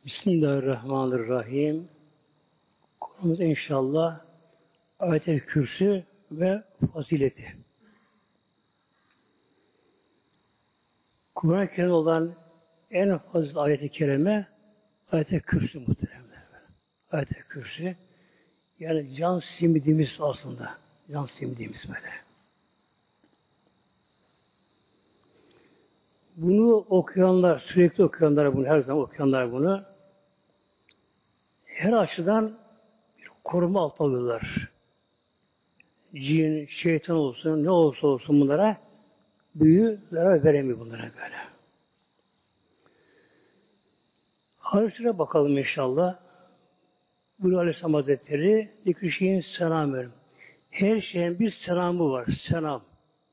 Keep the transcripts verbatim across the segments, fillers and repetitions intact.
Bismillahirrahmanirrahim. Konumuz inşallah Ayet-el Kürsü ve fazileti. Kur'an-ı Kerim'de olan en fazla ayet-i kerime Ayet-el Kürsü muhteremler. Ayet-el Kürsü yani can simidimiz aslında. Can simidimiz böyle. Bunu okuyanlar, sürekli okuyanlar bunu, her zaman okuyanlar bunu her açıdan bir koruma altına alıyorlar. Cin, şeytan olsun, ne olursa olsun bunlara büyü zarar veremiyor bunlara böyle. Harçlara bakalım inşallah. Buyuruyor Aleyhisselam Hazretleri, zikri şeyin selamı. Her şeyin bir selamı var. Selam.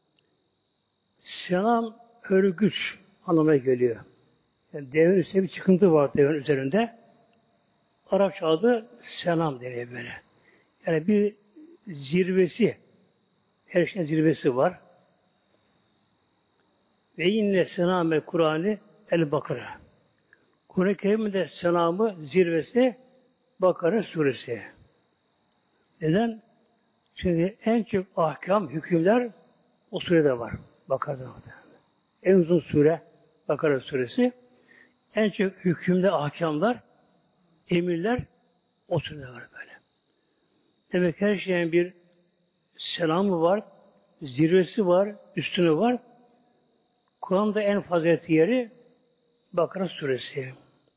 Selam, örgüç anlamına geliyor. Yani devin üstünde bir çıkıntı var devin üzerinde. Arapça adı selam deniyor böyle. Yani bir zirvesi, her şeyin zirvesi var. Ve yine selam-ı Kur'an'ı El-Bakara. Kur'an-ı Kerim'de selamı zirvesi Bakara suresi. Neden? Çünkü en çok ahkam, hükümler o surede var. Bakara'da. En uzun sure Bakara suresi. En çok hükümde ahkamlar, emirler o surede var böyle. Demek her şeyin bir selamı var, zirvesi var, üstünü var. Kur'an'da en faziletli yeri Bakara suresi.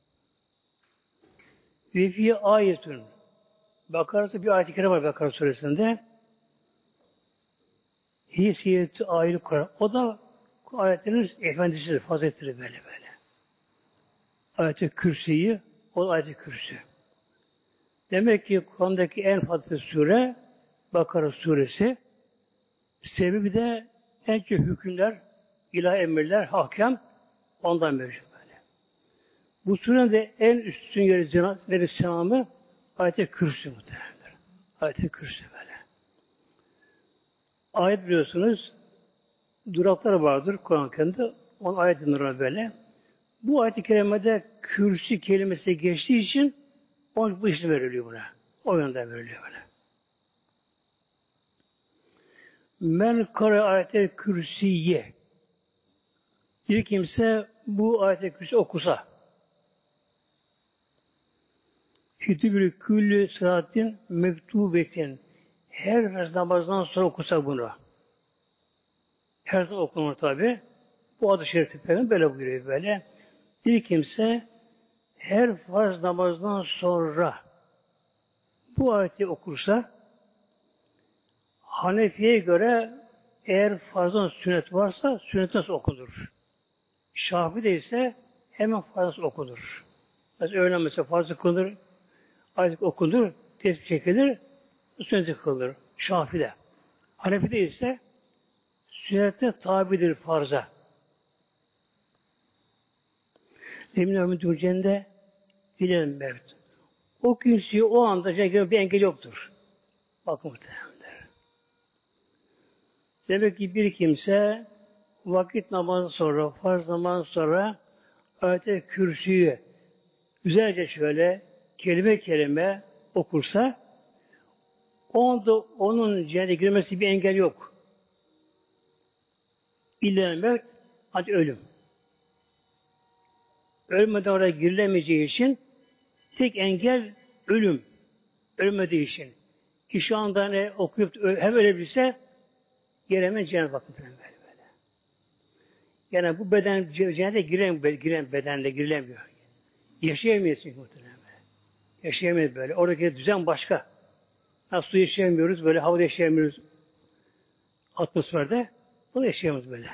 Ve fi ayetun. Bakara'da bir ayet-i kerime var Bakara suresinde. Hisiyeti ayrı Kur'an. O da ayetlerin efendisidir, faziletleri böyle böyle. Ayet-i Kürsi'yi, o ayet-i Kürsü. Demek ki Kur'an'daki en faziletli sure Bakara suresi. Sebebi de en çok hükümler, ilahi emirler, hakem ondan mevcut böyle. Bu surenin de en üstün yeri cennet selamı ayet-i Kürsü muhtemelendir. Ayet-i Kürsü böyle. Ayet biliyorsunuz duraklar vardır Kur'an-ı Kerim'de. On ayet dinler böyle. Bu ayet-i kerimede kürsü kelimesi geçtiği için on bu isim veriliyor buna. O yönden veriliyor böyle. Men kare ayet-i kürsiye. Bir kimse bu ayet-i kürsi okusa Kütübül küllü sıratin mektubetin her namazdan sonra okusa bunu. Her zaman okunur tabi. Bu adı şerif peygamber böyle buyuruyor böyle. Bir kimse her farz namazdan sonra bu ayeti okursa Hanefi'ye göre eğer farzdan sünnet varsa sünnet nasıl okunur? Şafii'de ise hemen farz okunur. Mesela öğlen mesela farz okunur, ayet okunur, tesbih çekilir, sünnet kılınır. Şafii'de. Hanefi'de ise sünnete tabidir farza. Emin Ömür Türkçe'nde dilerim mevcut. O kürsüyü o anda çekilen bir engel yoktur. Bakın muhtemelenler. Demek ki bir kimse vakit namazı sonra, farz namazı sonra ayet-i kürsüyü güzelce şöyle kelime kelime okursa o anda onun cennete girmesi bir engel yok. İlla mevt ancak ölüm. Ölmeden oraya girilemeyeceği için tek engel ölüm. Ölmediği için. Ki şu anda ne okuyup hem ölebilse giremez cennet bakımından böyle böyle. Yani bu beden cennete giren, giren bedende girilemiyor. Yaşayamıyorsun muhtemelen. Yaşayamıyor böyle. Oradaki düzen başka. Nasıl su yaşayamıyoruz, böyle havada yaşayamıyoruz. Atmosferde bunu yaşayamıyoruz böyle.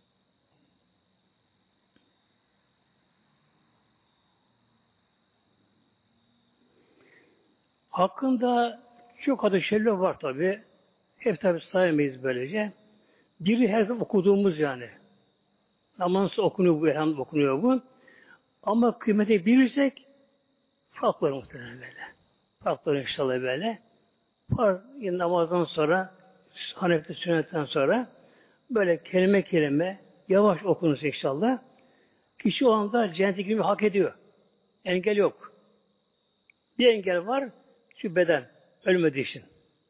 Hakkında çok adı şeyler var tabi. Hep tabi sayamayız böylece. Biri her zaman okuduğumuz yani. Namazsız okunuyor bu, elhamdülillah okunuyor bu. Ama kıymeti bilirsek farklı muhtemelen böyle. Farklı inşallah böyle. Farz namazdan sonra Hanefi'de sünnetten sonra böyle kelime kelime yavaş okunursa inşallah kişi o anda cennete girmeyi hak ediyor. Engel yok. Bir engel var, şu beden. Ölmediği için.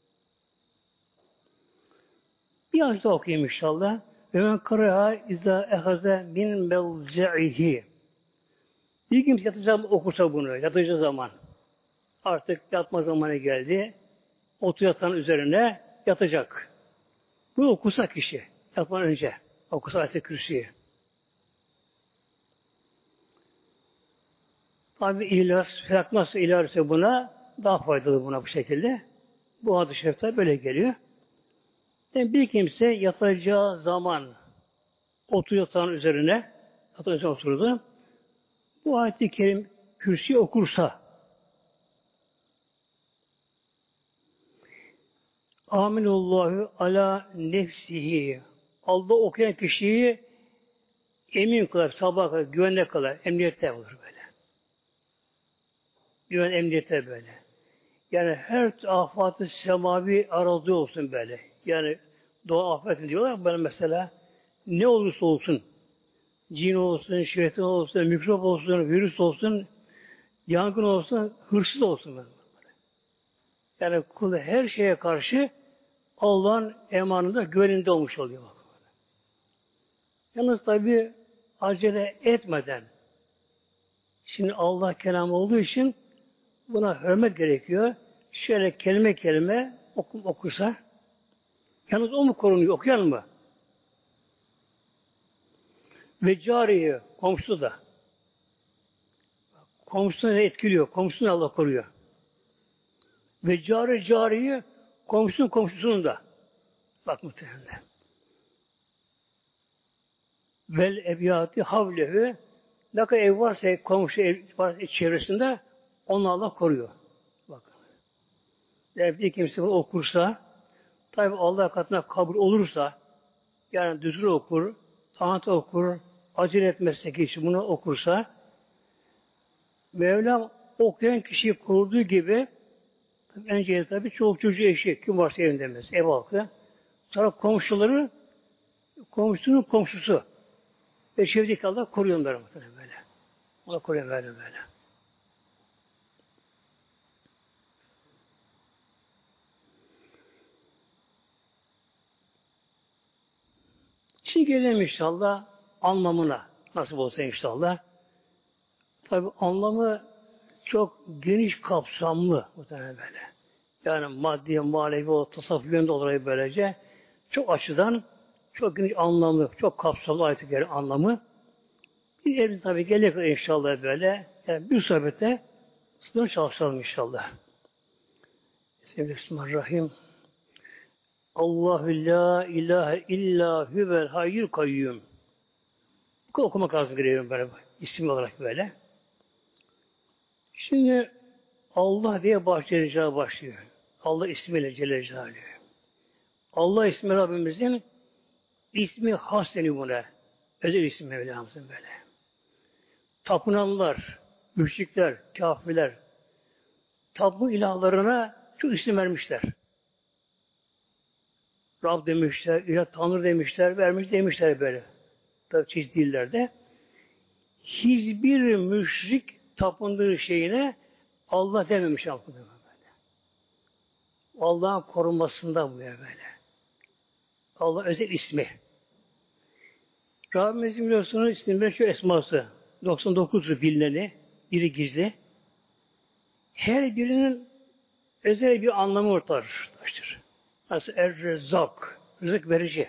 Bir ayet daha okuyayım inşallah. Ve men karaha izâ ehaze min melce'ihi. Bir kimse yatacağım okursa bunu, yatacağı zaman. Artık yatma zamanı geldi. Otu yatağın üzerine yatacak. Bunu okusa kişi, yatmadan önce. Okusa ayet-i kürsüyü. Tabi İhlas, Felak nasıl ilerse buna daha faydalı buna bu şekilde. Bu hadis-i şerifte böyle geliyor. Yani bir kimse yatacağı zaman otu yatağın üzerine yatağın üzerine oturdu. Bu ayet-i kerim kürsü okursa Aminullahu ala nefsihi. Allah okuyan kişiyi emin kılar, sabaha kadar, güvende kılar, emniyette olur böyle. Güven emniyette böyle. Yani her afat-ı semavi arazi olsun böyle. Yani doğa afeti diyorlar böyle mesela ne olursa olsun cin olsun, şeytan olsun, mikrop olsun, virüs olsun, yangın olsun, hırsız olsun böyle. Yani kul her şeye karşı Allah'ın emanında güveninde olmuş oluyor. Yalnız tabi acele etmeden şimdi Allah kelamı olduğu için buna hürmet gerekiyor. Şöyle kelime kelime oku, okursa yalnız o mu korunuyor? Okuyan mı? Ve cariye komşusu da. Komşusunu da etkiliyor. Komşusunu Allah koruyor. Ve cari cariye komşusunun komşusunun da. Bak muhtemelen. Vel ebiyati havlehu ne kadar ev varsa komşu ev varsa çevresinde onu Allah koruyor. Bakın. Yani bir kimse bunu okursa tabi Allah katına kabul olursa yani düzgün okur, taat okur, acele etmezse kişi bunu okursa Mevlam okuyan kişiyi koruduğu gibi önce tabi çoluk çocuğu eşi kim varsa evinde mesela ev halkı sonra komşuları komşusunun komşusu ve çevredeki Allah koruyor onları muhtemelen böyle. Allah koruyor böyle böyle. Şimdi gelelim inşallah anlamına. Nasıl olsa inşallah. Tabi anlamı çok geniş kapsamlı muhtemelen böyle. Yani maddi, manevi, o tasavvuf yönünde olarak böylece çok açıdan çok geniş anlamlı, çok kapsamlı ayet-i kerime anlamı. Bir evde tabi gelecek inşallah böyle. Yani bir sohbete sınır çalışalım inşallah. Bismillahirrahmanirrahim. Allahu la ilahe illa huvel hayyul kayyum. Bu okumak lazım geliyorum böyle isim olarak böyle. Şimdi Allah diye başlayacağı başlıyor. Allah ismiyle Celle Celaluhu. Allah ismi Rabbimizin ismi has deniyor buna. Özel isim Mevlamızın böyle. Tapınanlar, müşrikler, kafirler tabu ilahlarına çok isim vermişler. Rab demişler, İlah Tanrı demişler, vermiş demişler böyle. Tabi çeşitli dillerde. Hiçbir müşrik tapındığı şeyine Allah dememiş aklına böyle. Allah'ın korunmasında bu ya böyle. Allah özel ismi. Rabbimizin biliyorsunuz isimleri şu esması. doksan dokuz bilineni, biri gizli. Her birinin özel bir anlamı ortadır. Nasıl Er-Rezzak, rızık verici.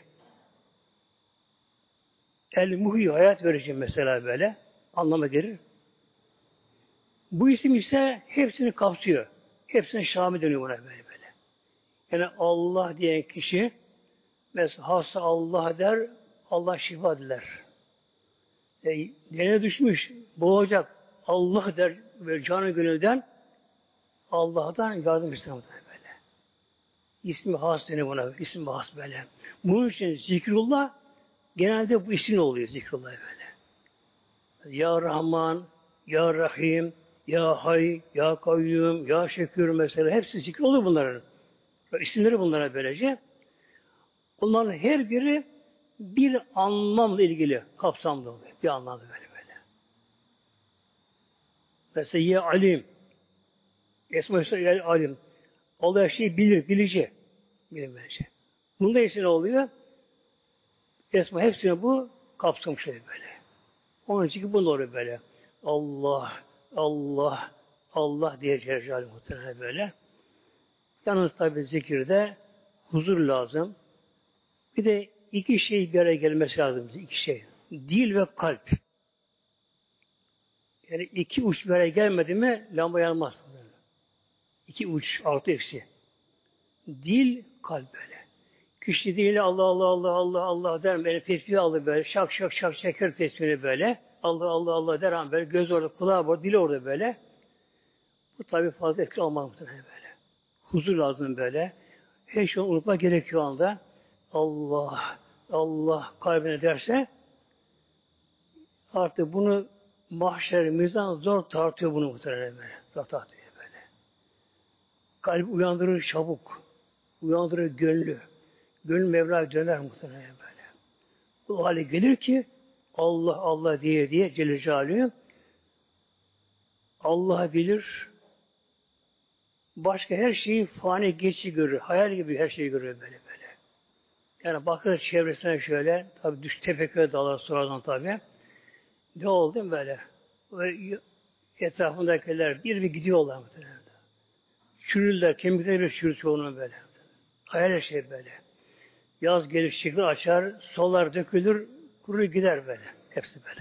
El-Muhyi, hayat verici mesela böyle. Anlama gelir. Bu isim ise hepsini kapsıyor. Hepsine şamil dönüyor buna böyle böyle. Yani Allah diyen kişi mesela hasta Allah der, Allah şifa diler. E, dene düşmüş, boğacak Allah der böyle canı gönülden Allah'tan yardım ister böyle. İsmi has deniyor buna. İsmi has böyle. Bunun için zikrullah genelde bu isim oluyor zikrullah böyle. Ya Rahman, Ya Rahim, Ya Hay, Ya Kayyum, Ya Şekür mesela hepsi zikr olur bunların. İsimleri bunlara böylece. Bunların her biri bir anlamla ilgili kapsamlı oluyor. Bir anlamda böyle böyle. Mesela ya alim. Esma-i ya alim. Allah her şeyi bilir, bilici. Bilir böylece. Bunda ise ne oluyor? Esma hepsine bu kapsamış oluyor böyle. Onun için bu oluyor böyle. Allah, Allah, Allah diye Celle muhtemelen böyle. Yalnız tabi zikirde huzur lazım. Bir de iki şey bir araya gelmesi lazım bize. İki şey. Dil ve kalp. Yani iki uç bir araya gelmedi mi lamba yanmaz. İki uç, altı eksi. Dil, kalp böyle. Kişi diliyle Allah Allah Allah Allah Allah der böyle tesbih alır böyle şak şak şak çeker tesbihini böyle. Allah Allah Allah der ama böyle göz orada, kulağı orada, dili orada böyle. Bu tabi fazla etkili olmaz muhtemelen böyle. Huzur lazım böyle. Her şeyi unutmak gerekiyor anda. Allah, Allah kalbine derse artık bunu mahşer, mizan zor tartıyor bunu muhtemelen böyle. Zor tartıyor böyle. Kalp uyandırır çabuk. Uyandırır gönlü. Gönül Mevla'ya döner muhtemelen böyle. Bu hale gelir ki Allah Allah diye diye Celle Celaluhu Allah bilir, başka her şeyi fani geçici görür. Hayal gibi her şeyi görür böyle böyle. Yani bakır çevresine şöyle, tabi düş tepeköre dalar sonradan tabi. Ne oldu böyle? Böyle etrafındakiler bir bir gidiyorlar muhtemelen. Çürürler, kemikleri bir çürür çoğunun böyle. Hayal her şey böyle. Yaz gelir, çiçekler açar, solar dökülür, kurur gider böyle. Hepsi böyle.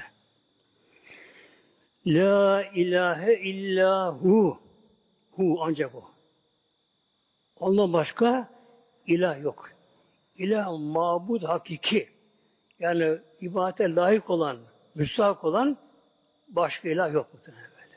La ilahe illahu. Hu ancak o. Ondan başka ilah yok. İlah mabud hakiki. Yani ibadete layık olan, müstahak olan başka ilah yok muhtemelen böyle.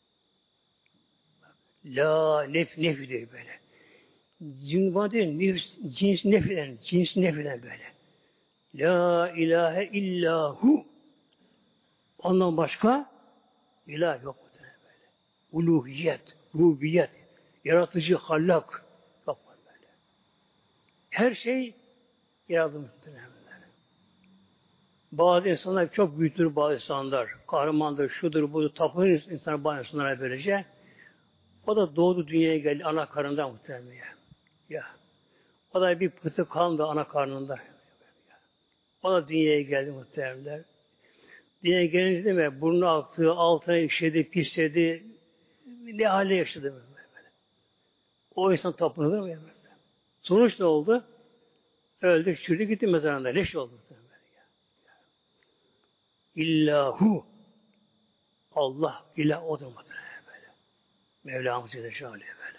La nef nef diyor böyle. Cin değil, cins nefiden, cins nefiden böyle. La ilahe illahu. Ondan başka ilah yok muhtemelen böyle. Uluhiyet, rububiyet, yaratıcı, hallak yok böyle. Her şey yaratılmış muhtemelen. Bazı insanlar çok büyüktür, bazı insanlar kahramandır, şudur, budur, tapınır insanlar bazı insanlara böylece. O da doğdu dünyaya geldi ana karnında muhtemelen ya. ya. O da bir pıtı kandı ana karnında. O da dünyaya geldi muhtemelen. Dünyaya gelince değil mi? Burnu aktı, altına işedi, pisledi. Ne hale yaşadı böyle. O insan tapınılır mı? Sonuç ne oldu? Öldü, çürdü, gitti mezarında. Leş oldu. İllahu. Allah, ilah odur muhtemelen böyle. Mevlamız Celle Celaluhu böyle.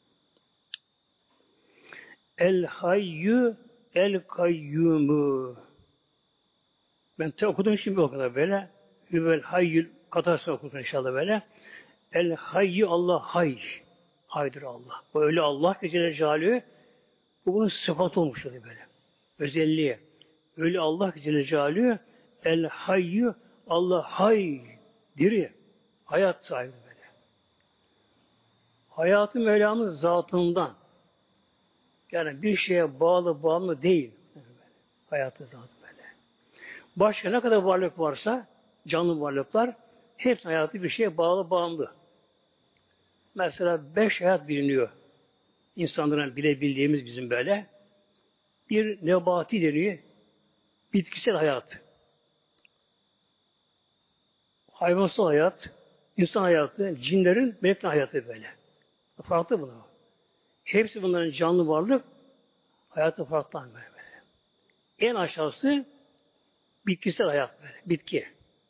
El hayyü el kayyumu. Ben te okudum şimdi o kadar böyle. Hüvel hayyül katarsa okudum inşallah böyle. El hayyü Allah hay. Haydır Allah. Böyle Allah ki Celle Celaluhu bu bunun sıfatı olmuş öyle böyle. Özelliği. Öyle Allah ki Celle Celaluhu el hayyü Allah hay. Diri. Hayat sahibi böyle. Hayatı Mevlamız zatından. Yani bir şeye bağlı bağımlı değil. Hayatı zatı böyle. Başka ne kadar varlık varsa canlı varlıklar hepsi hayatı bir şeye bağlı bağımlı. Mesela beş hayat biliniyor. İnsanların bilebildiğimiz bizim böyle. Bir nebati deniyor. Bitkisel hayat. Hayvansal hayat, insan hayatı, cinlerin meleklerin hayatı böyle. Farklı bunlar. Hepsi bunların canlı varlık hayatı farklı böyle. En aşağısı bitkisel hayat böyle. Bitki.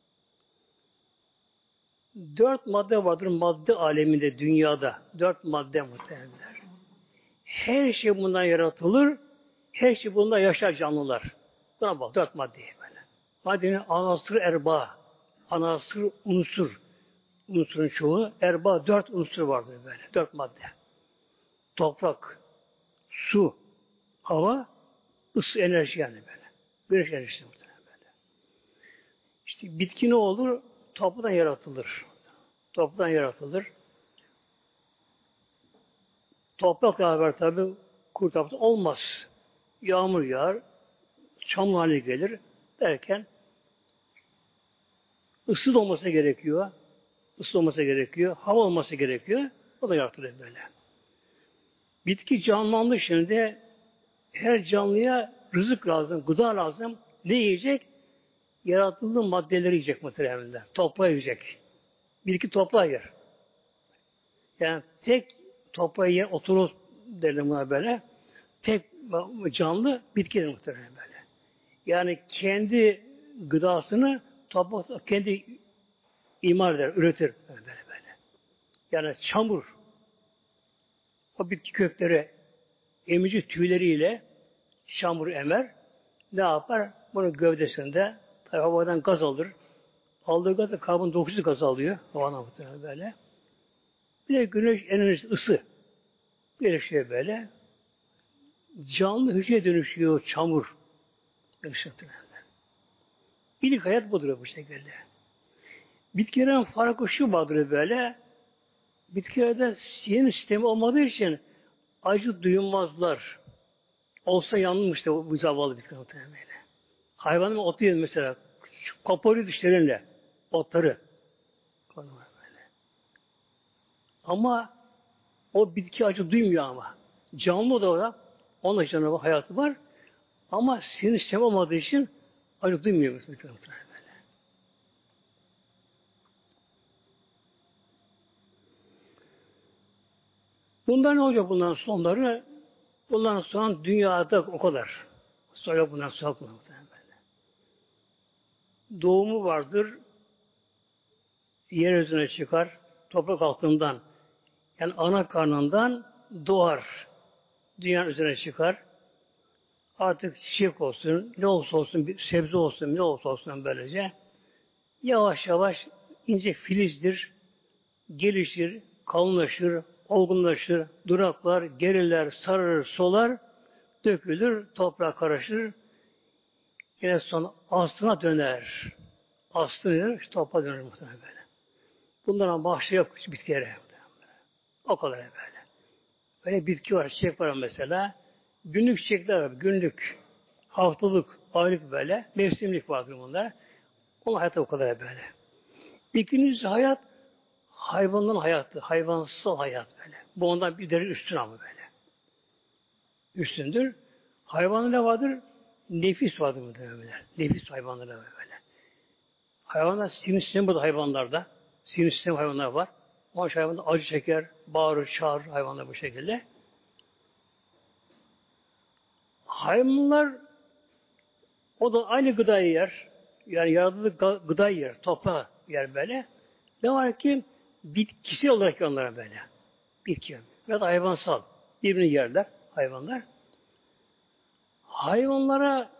Dört madde vardır madde aleminde, dünyada. Dört madde muhtemelenler. Her şey bundan yaratılır, her şey bundan yaşar canlılar. Buna bak, dört madde böyle. Maddenin anasır erba, anasır unsur. Unsurun çoğu, erba, dört unsur vardır böyle. Dört madde. Toprak, su, hava, ısı enerji yani böyle. Güneş enerjisi muhtemelen böyle. İşte bitki ne olur? Topraktan yaratılır. Topraktan yaratılır. Toprakla beraber tabi kuru toprak olmaz. Yağmur yağar, çamur haline gelir derken ısı da olması gerekiyor. ısı olması gerekiyor, hava olması gerekiyor. O da yaratılıyor böyle. Bitki canlandı şimdi. Her canlıya rızık lazım, gıda lazım. Ne yiyecek? Yaratıldığı maddeleri yiyecek muhtemelen. Toprağı yiyecek. Bitki toprağı yer. Yani tek toprağı yer, oturur derler buna böyle. Tek canlı bitkidir muhtemelen böyle. Yani kendi gıdasını toprak kendi imar eder, üretir böyle böyle. Yani çamur o bitki kökleri emici tüyleriyle çamur emer. Ne yapar? Bunun gövdesinde tabi havadan gaz alır. Aldığı gazı karbondioksit gaz alıyor. Havadan muhtemelen böyle. Bir de güneş enerjisi ısı. Gelişiyor böyle. Canlı hücreye dönüşüyor çamur. Dönüşüyor. İlk hayat budur bu şekilde. Bitkilerin farkı şu vardır böyle. Bitkilerde sinir sistemi olmadığı için acı duyulmazlar. Olsa yanılmış da bu zavallı bitkiler muhtemelen böyle. Hayvanın otu yiyor mesela. Koparıyor dişleriyle. Otları. Böyle. Ama o bitki acı duymuyor ama. Canlı da orada. Onun canlı hayatı var. Ama sinir sistemi olmadığı için acı duymuyor bitkiler muhtemelen böyle. Bunlar ne olacak bundan sonları? Bundan sonra dünyada o kadar. Sonra bundan sonra muhtemelen böyle. Doğumu vardır. Yeryüzüne çıkar. Toprak altından. Yani ana karnından doğar. Dünyanın üzerine çıkar. Artık çiçek olsun, ne olursa olsun, bir sebze olsun, ne olursa olsun böylece. Yavaş yavaş ince filizdir. Gelişir, kalınlaşır, olgunlaşır, duraklar, geriler, sararır, solar, dökülür, toprağa karışır. Yine sonra aslına döner. Aslı döner, işte toprağa döner muhtemelen böyle. Bunların bahçe yok bitkilere. O kadar böyle. Böyle bitki var, çiçek var mesela. Günlük çiçekler var, günlük, haftalık, aylık böyle, mevsimlik vardır bunlar. Onun hayatı o kadar böyle. İkincisi hayat, hayvanların hayatı, hayvansal hayat böyle. Bu ondan bir derece üstün ama böyle. Üstündür. Hayvanlarda ne vardır? Nefis vardır muhtemelen. Nefis hayvanlarda böyle. Hayvanlar sinir sistemi burada hayvanlarda. Sinir sistemi hayvanlar var. O hayvanlar acı çeker, bağırır, çağırır hayvanlar bu şekilde. Hayvanlar o da aynı gıdayı yer. Yani yaratıldığı gıdayı yer, toprağı yer böyle. Ne var ki bitkisel olarak onlara böyle. Bitki. Ya da hayvansal. Birbirini yerler hayvanlar. Hayvanlara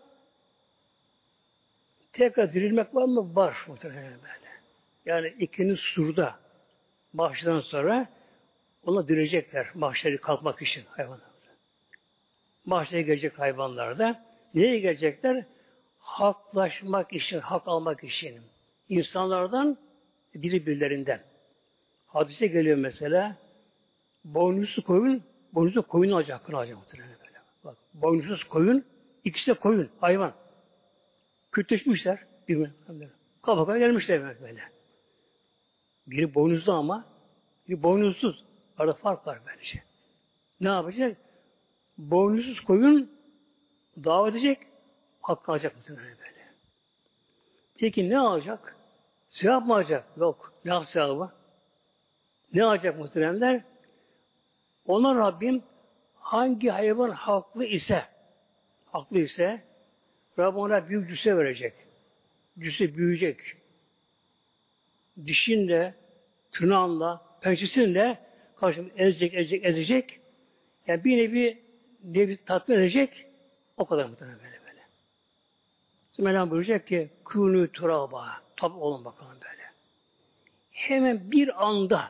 tekrar dirilmek var mı? Var muhtemelen böyle. Yani ikinci surda mahşerden sonra ona dirilecekler. Mahşeri kalkmak için hayvanlar. Mahşere gelecek hayvanlar da neye gelecekler? Haklaşmak için, hak almak için. İnsanlardan biri birilerinden. Hadise geliyor mesela boynuzlu koyun, boynuzlu koyun alacak, hakkını alacak muhtemelen böyle. Bak, boynuzsuz koyun, ikisi de koyun, hayvan. Kütleşmişler birbirine. Kafa kafa gelmişler böyle. Biri boynuzlu ama biri boynuzsuz. Arada fark var bence. Ne yapacak? Boynuzsuz koyun davet edecek, hakkı alacak mısın öyle böyle? Peki ne alacak? Sevap mı alacak? Yok. Ne yap sevabı? Ne alacak muhteremler? Ona Rabbim hangi hayvan haklı ise haklı ise Rabbim ona büyük cüsse verecek. Cüsse büyüyecek. Dişinle, tırnağınla, pençesinle karşımda ezecek, ezecek, ezecek. Yani bir nevi nefsi tatmin edecek. O kadar muhtemelen böyle böyle. Mevlam buyuracak ki kûnû turâbâ. Tabi olun bakalım böyle. Hemen bir anda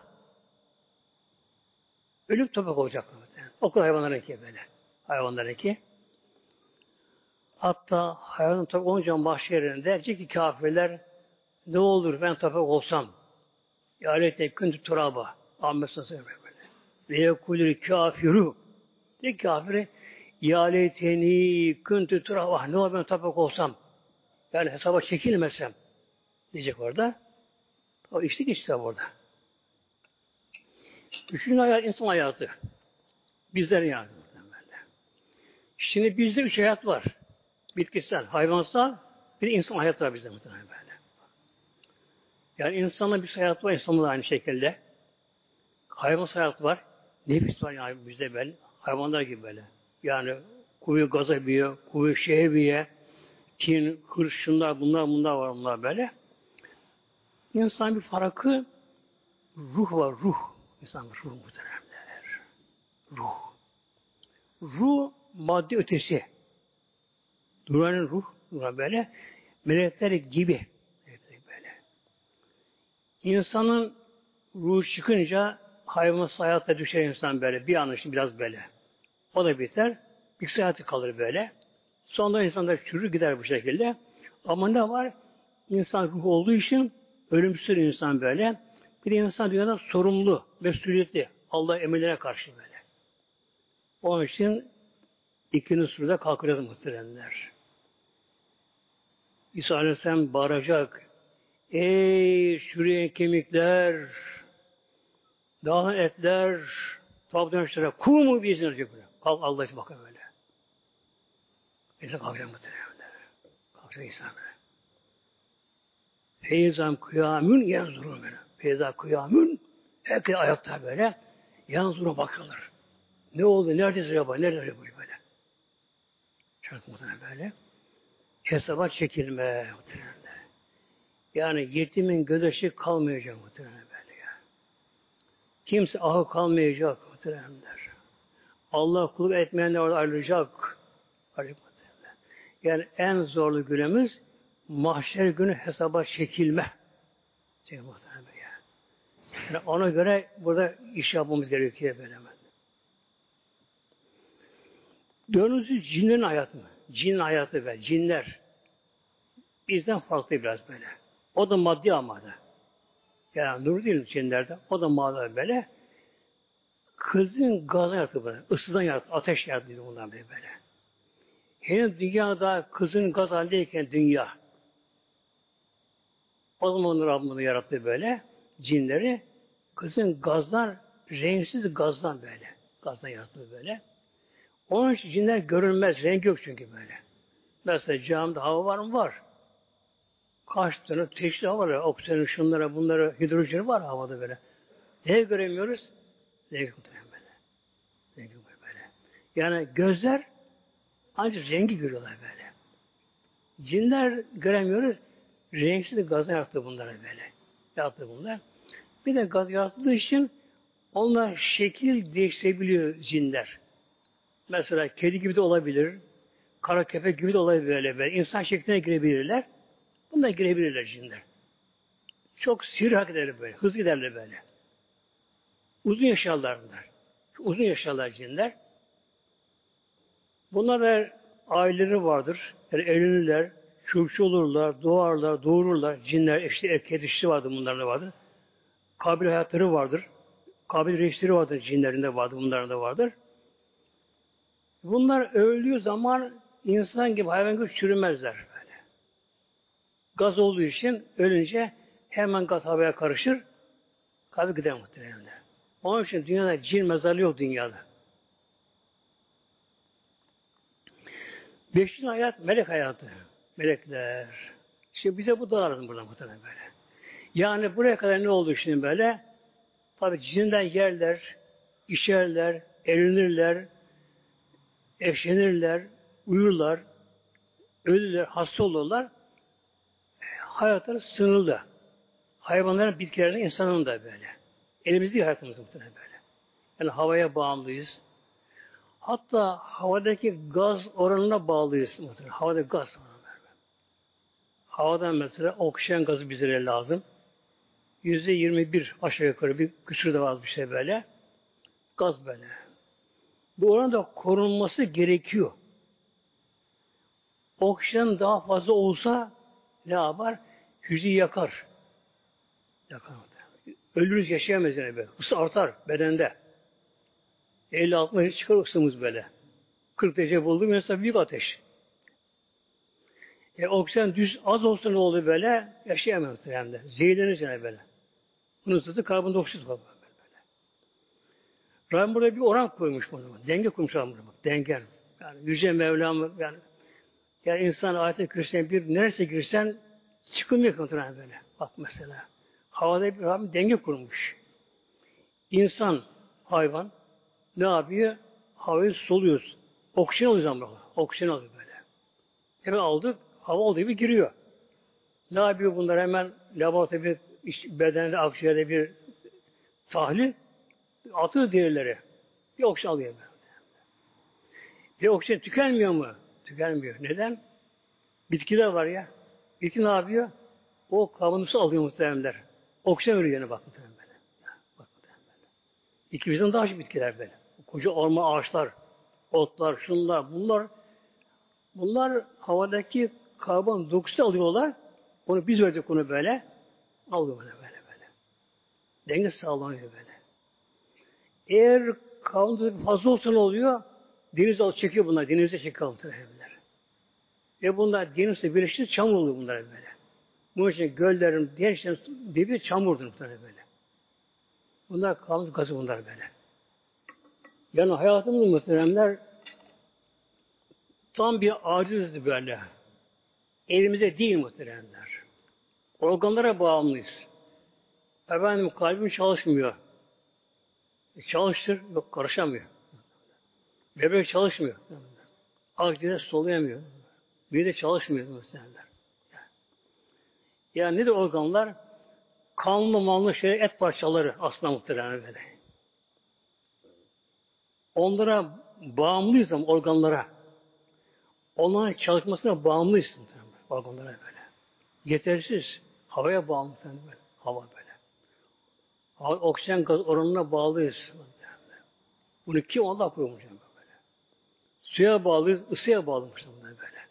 ölüp toprak olacak. O kadar hayvanlarınki böyle. Hayvanlarınki. Hatta hayvanın toprak olunca mahşerinde diyecek ki kafirler ne olur ben toprak olsam ya leyte küntü turâbâ. Ahmet Sası'nın böyle. Ve yekulül kâfiru. De kafiri ya leyteni küntü turâbâ. Ne olur ben toprak olsam. Yani hesaba çekilmesem diyecek orada. O içtik işte orada. Üçüncü hayat insan hayatı. Bizlerin yani. Şimdi bizde üç hayat var. Bitkisel, hayvansal, bir de insan hayatı var bizde muhtemelen böyle. Yani insanın bir hayatı var, insanın da aynı şekilde. Hayvansal hayat var. Nefis var yani bizde böyle. Hayvanlar gibi böyle. Yani kuyu gaza büyüyor, kuyu şeye büyüyor, kin, hırs, şunlar, bunlar, bunlar var bunlar böyle. İnsan bir farkı ruh var, ruh. İnsan ruh muhteremler. Ruh. Ruh madde ötesi. Duranın ruh, duran böyle. Melekler gibi. Melekler böyle. İnsanın ruhu çıkınca hayvansal hayata düşer insan böyle. Bir an için biraz böyle. O da biter. Bir hayatı kalır böyle. Sonra insanlar çürür gider bu şekilde. Ama ne var? İnsan ruhu olduğu için ölümsüz insan böyle. Bir de insan dünyada sorumlu, mesuliyetli. Allah emirlere karşı böyle. Onun için ikinci surada kalkacağız muhteremler. İsa Aleyhisselam bağıracak. Ey çürüyen kemikler, dağılan etler, tuhaf dönüşlere kumu bir izin olacak böyle. Kalk Allah için bakın böyle. İsa kalkacak muhteremler. Kalkacak İsa böyle. Feyzam kıyamün yanzurun böyle. Feyzam kıyamün herkes ayakta böyle. Yanzurun bakıyorlar. Ne oldu? Neredeyiz acaba? Nerede acaba böyle? Çok muhtemelen böyle. Hesaba çekilme muhtemelen. Yani yetimin göz ışığı kalmayacak muhtemelen böyle ya. Kimse ahı kalmayacak muhtemelen. Allah kulluk etmeyenler orada ayrılacak. Yani en zorlu günümüz mahşer günü hesaba çekilme. Çekilme muhtemelen ya. Yani ona göre burada iş yapmamız gerekiyor böyle. Dördüncüsü cinlerin hayatı mı? Cin hayatı ve cinler bizden farklı biraz böyle. O da maddi ama da. Yani nur değil cinlerde. O da maddi böyle. Kızın gazı yaratı böyle. Isıdan yaratı, ateş yaratı bundan böyle. böyle. Henüz dünyada kızın gaz halindeyken dünya. O zaman Rabbim bunu yarattı böyle. Cinleri. Kızın gazlar, renksiz gazdan böyle. Gazdan yarattı böyle. Onun için cinler görünmez. Renk yok çünkü böyle. Mesela camide hava var mı? Var. Kaç tane çeşitli hava var. Oksijen, şunlara, bunlara, hidrojeni var havada böyle. Neye göremiyoruz? Renk muhtemelen böyle. Renk böyle. Yani gözler ancak rengi görüyorlar böyle. Cinler göremiyoruz. Renksiz gaz yarattı bunlara böyle. Yarattı bunlar. Bir de gaz yarattığı için onlar şekil değiştirebiliyor cinler. Mesela kedi gibi de olabilir. Kara köpek gibi de olabilir böyle, böyle. İnsan şekline girebilirler. Bunlar girebilirler cinler. Çok sihir hak ederler böyle. Hızlı giderler böyle. Uzun yaşarlar bunlar. Uzun yaşarlar cinler. Bunlar da aileleri vardır. Yani evlenirler, çocuk olurlar, doğarlar, doğururlar. Cinler, işte erkek dişi vardır, bunların da vardır. Kabir hayatları vardır. Kabir reisleri vardır, cinlerinde vardır, bunların da vardır. Bunlar öldüğü zaman insan gibi, hayvan gibi çürümezler böyle. Gaz olduğu için ölünce hemen gaz havaya karışır, kabir gider muhtemelen. Onun için dünyada cin mezarlığı yok dünyada. Beşinci hayat melek hayatı. Melekler. İşte bize bu da lazım burada muhtemelen böyle. Yani buraya kadar ne oldu şimdi böyle? Tabi cinden yerler, içerler, erinirler, eşlenirler, uyurlar, ölürler, hasta olurlar. Hayatları sınırlı. Hayvanların, bitkilerin, insanın da böyle. Elimizde değil hayatımız muhtemelen böyle. Yani havaya bağımlıyız. Hatta havadaki gaz oranına bağlıyız muhtemelen. Havada gaz var. Havadan mesela oksijen gazı bize lazım. Yüzde yirmi bir aşağı yukarı bir küsur da var bir şey böyle. Gaz böyle. Bu oranın da korunması gerekiyor. Oksijen daha fazla olsa ne yapar? Hücreyi yakar. Yakar. Ölürüz, yaşayamayız yani böyle. Isı artar bedende. elli altmış çıkar ısımız böyle. kırk derece buldu mesela büyük ateş. E, oksijen düz az olsa ne oldu böyle? Yaşayamıyoruz hem de. Zehirleniriz yani böyle. Bunun zıttı karbondioksit var böyle. Rabbim burada bir oran koymuş bunu. Denge koymuş Rabbim burada. Denge. Yani Yüce Mevlam yani, yani insan ayet-i kürsüne bir neresi girsen çıkılmıyor kontrol böyle. Bak mesela. Havada bir Rabbim denge kurmuş. İnsan, hayvan ne yapıyor? Havayı soluyoruz. Oksijen alıyoruz ama. Oksijen alıyor böyle. Hemen aldık. Hava olduğu gibi giriyor. Ne yapıyor bunlar? Hemen laboratuvarda bir bedende, akciğerde bir tahlil atıyor diğerleri. Bir oksijen alıyor. Bir oksijen tükenmiyor mu? Tükenmiyor. Neden? Bitkiler var ya. Bitki ne yapıyor? O karbon su alıyor muhtemelenler. Oksijen veriyor yani bak muhtemelen böyle. Bak muhtemelen böyle. İki bizden daha çok bitkiler böyle. Koca orman ağaçlar, otlar, şunlar, bunlar bunlar havadaki karbon dioksiti alıyorlar. Onu biz verdik onu böyle. Alıyor böyle böyle böyle. Denge sağlanıyor böyle. Eğer karbon dioksiti fazla olsa ne oluyor? Deniz alıp çekiyor bunlar. Denize çekiyor muhtemelen. Ve bunlar denizle birleşti çamur oluyor bunlar böyle. Bunun için göllerin, diğer şeylerin dibi çamurdur muhtemelen böyle. Bunlar karbon gazı bunlar böyle. Yani hayatımız muhteremler tam bir aciziz böyle. Elimize değil muhteremler. Organlara bağımlıyız. Efendim kalbim çalışmıyor. E çalıştır, yok karışamıyor. Böbrek çalışmıyor. Akciğer soluyamıyor. Mide çalışmıyor muhteremler. Yani nedir organlar? Kanlı manlı şey, et parçaları aslında muhteremler böyle. Onlara bağımlıyız ama organlara. Onların çalışmasına bağımlıyız. Organlara böyle. Yetersiz. Havaya bağımlı. Böyle. Hava böyle. Hava, oksijen gaz oranına bağlıyız. Bunu kim Allah kurmuş böyle. Suya bağlıyız, ısıya bağlamış bunlar böyle.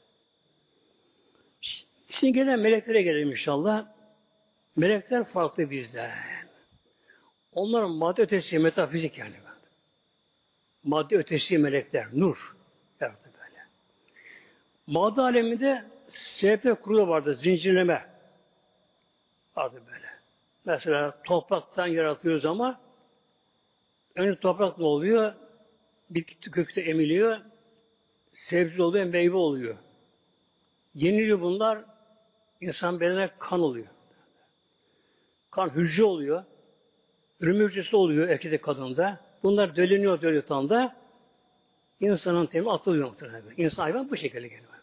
Şimdi gelen meleklere gelelim inşallah. Melekler farklı bizden. Onların madde ötesi metafizik yani. Madde ötesi melekler, nur. Evet böyle. Madde aleminde sebepler kurulu vardı, zincirleme vardı böyle. Mesela topraktan yaratıyoruz ama önce toprak ne oluyor? Bitki kökte emiliyor, sebze oluyor, meyve oluyor. Yeniliyor bunlar, insan bedenine kan oluyor. Kan hücre oluyor, üreme hücresi oluyor erkekte kadında. Bunlar döleniyor, dölüyor tam da insanın temi atılıyor muhtemelen. İnsan hayvan bu şekilde geliyor.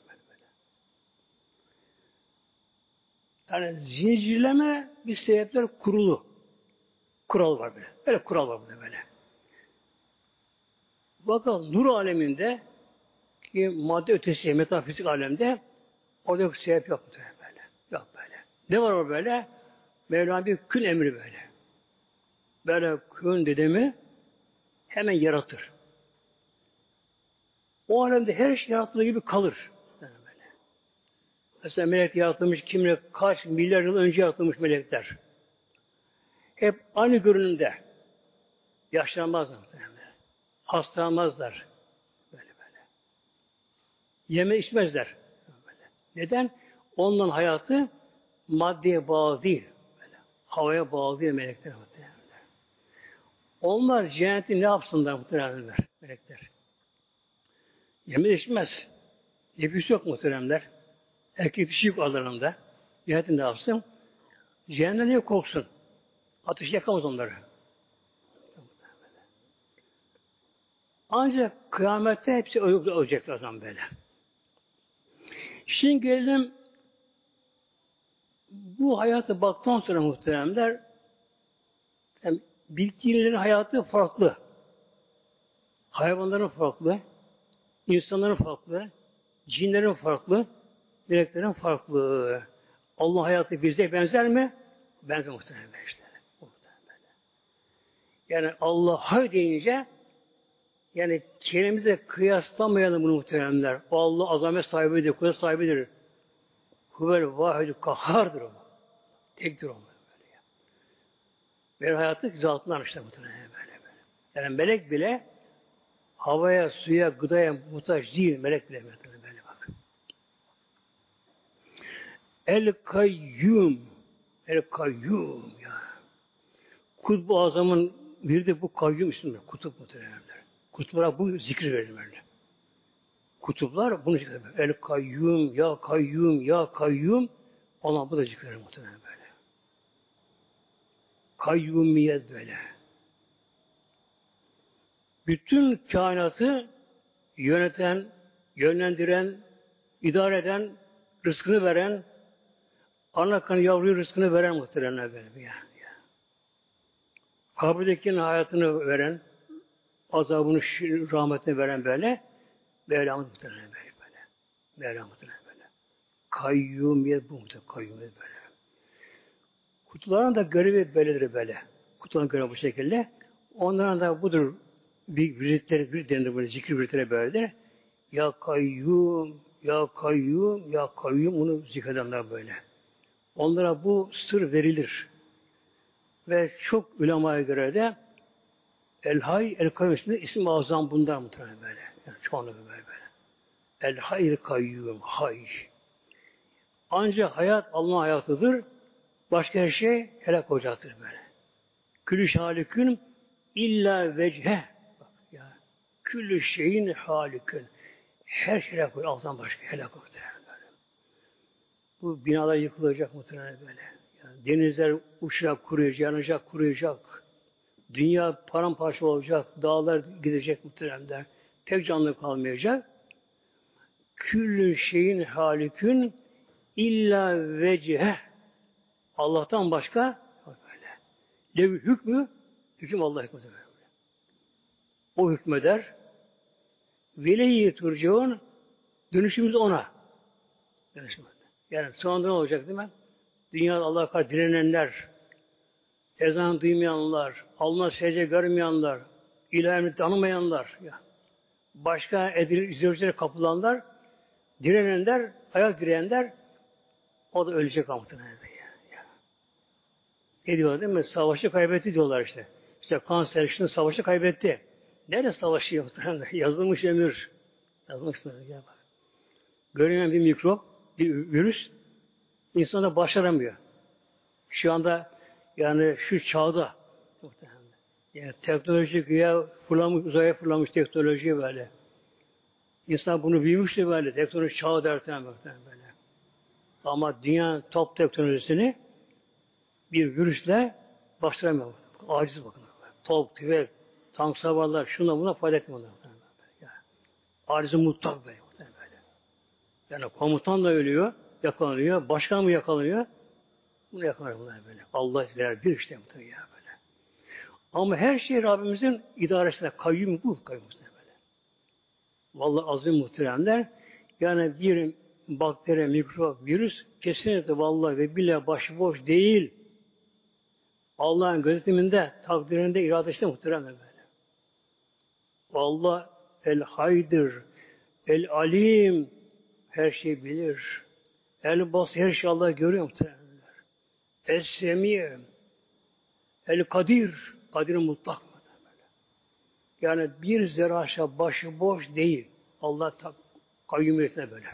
Yani zincirleme bir sebepler kurulu. Kural var böyle. Böyle kural var burada böyle. Bakalım nur aleminde ki madde ötesi, metafizik alemde orada bir sebep yok böyle. Yok böyle. Ne var o böyle? Mevlam bir kün emri böyle. Böyle kün dedi mi hemen yaratır. O alemde her şey yarattığı gibi kalır. Yani böyle. Mesela melek yaratılmış kimle kaç milyar yıl önce yaratılmış melekler. Hep aynı görünümde. Yaşlanmazlar muhtemelen. Hastalanmazlar. Böyle böyle. Yeme içmezler. Böyle. Neden? Onların hayatı maddeye bağlı değil. Böyle. Havaya bağlı değil melekler muhtemelen. Onlar cenneti ne yapsınlar muhtemelen melekler? Yeme içmez. Nefis yok muhteremler. Erkek dişi yok aralarında. Cennetin ne yapsın? Cehennem niye korksun? Ateş yakamaz onları. Ancak kıyamette hepsi ölecekler o zaman böyle. Şimdi gelelim bu hayata baktıktan sonra muhteremler yani bitkilerin hayatı farklı. Hayvanların farklı. İnsanların farklı. Cinlerin farklı. Meleklerin farklı. Allah hayatı bize benzer mi? Benzer muhtemelen işte. Yani Allah hay deyince yani kendimize kıyaslamayalım bunu muhteremler. O Allah azamet sahibidir, kudret sahibidir. Huvel vahidü kahhardır o. Tektir o. Böyle, ya. Böyle hayatı zatından işte muhteremler böyle böyle. Yani melek bile havaya, suya, gıdaya muhtaç değil. Melek bile böyle, böyle bak. El kayyum. El kayyum ya. Kutbu Azam'ın bir de bu kayyum ismi, kutup muhtemelenler. Kutuplara bu zikir verilir böyle. Kutuplar bunu zikir verilir. El kayyum, ya kayyum, ya kayyum. Allah bu da zikir verilir muhtemelen böyle. Kayyumiyet böyle. Bütün kainatı yöneten, yönlendiren, idare eden, rızkını veren, ana kanı yavruyu rızkını veren muhtemelen böyle. Ya, ya. Kabirdekinin hayatını veren, azabını, rahmetini veren böyle, Mevlamız muhtemelen böyle. böyle. Mevlamız muhtemelen böyle. Kayyumiyet bu muhtemelen, kayyumiyet böyle. Kutuların da görevi böyledir böyle. Kutuların görevi bu şekilde. Onların da budur. Bir viritleri, bir denir böyle, zikir viritleri böyledir. Ya kayyum, ya kayyum, ya kayyum, onu zikredenler böyle. Onlara bu sır verilir. Ve çok ulemaya göre de El Hay, El Kayyum ismi, isim azam bundan muhtemelen böyle. Yani çoğunlukla böyle böyle. El Hay, El Kayyum, Hay. Ancak hayat Allah'ın hayatıdır. Başka her şey helak olacaktır böyle. Külü şalikün illa vechhe. Bak ya. Külü şeyin halikün. Her şey helak olacak. Allah'tan başka helak olacak böyle. Bu binalar yıkılacak muhtemelen böyle. Yani denizler uçacak, kuruyacak, yanacak, kuruyacak. Dünya paramparça olacak. Dağlar gidecek muhtemelen. Tek canlı kalmayacak. Külü şeyin halikün illa vechhe. Allah'tan başka böyle. Lev hükmü, hüküm Allah hükmü. O hükmeder. Veleyi turcaun, dönüşümüz ona. Dönüşümüz. Yani sonunda ne olacak değil mi? Dünyada Allah'a karşı direnenler, ezan duymayanlar, Allah'a secde görmeyenler, ilahini tanımayanlar, ya. Başka edilir, izleyicilere kapılanlar, direnenler, ayak direyenler, o da ölecek muhtemelen. Ne diyorlar değil mi? Savaşı kaybetti diyorlar işte. İşte kanser şimdi savaşı kaybetti. Nerede savaşı yoktu? Yazılmış emir. Yazılmış emir. Ya bak. Görünen bir mikrop, bir virüs insana başaramıyor. Şu anda yani şu çağda yani teknoloji güya fırlamış, uzaya fırlamış teknoloji böyle. İnsan bunu büyümüştü böyle. Teknoloji çağı derken böyle. Ama dünya top teknolojisini bir virüsle başlayamıyor. Aciz bakın. Top, tüfek, tank savarlar, şuna buna fayda etmiyorlar. Yani, aciz mutlak böyle. böyle. Yani komutan da ölüyor, yakalanıyor, başkan mı yakalanıyor? Bunu yakalanıyor bunlar böyle. Allah izler bir işte mutlaka ya böyle. Ama her şey Rabbimizin idaresinde kayyum bu kayyum böyle. Vallahi azim muhteremler. Yani bir bakteri, mikrop, virüs kesinlikle vallahi ve bile başıboş değil. Allah'ın gözetiminde, takdirinde, iradesinde muhteremler böyle. Allah el haydır, el alim, her şeyi bilir. El bas, her şeyi Allah görüyor muhteremler. El semi, el kadir, kadir mutlak böyle. Yani bir zerraşa başı boş değil. Allah kayyumiyetine böyle.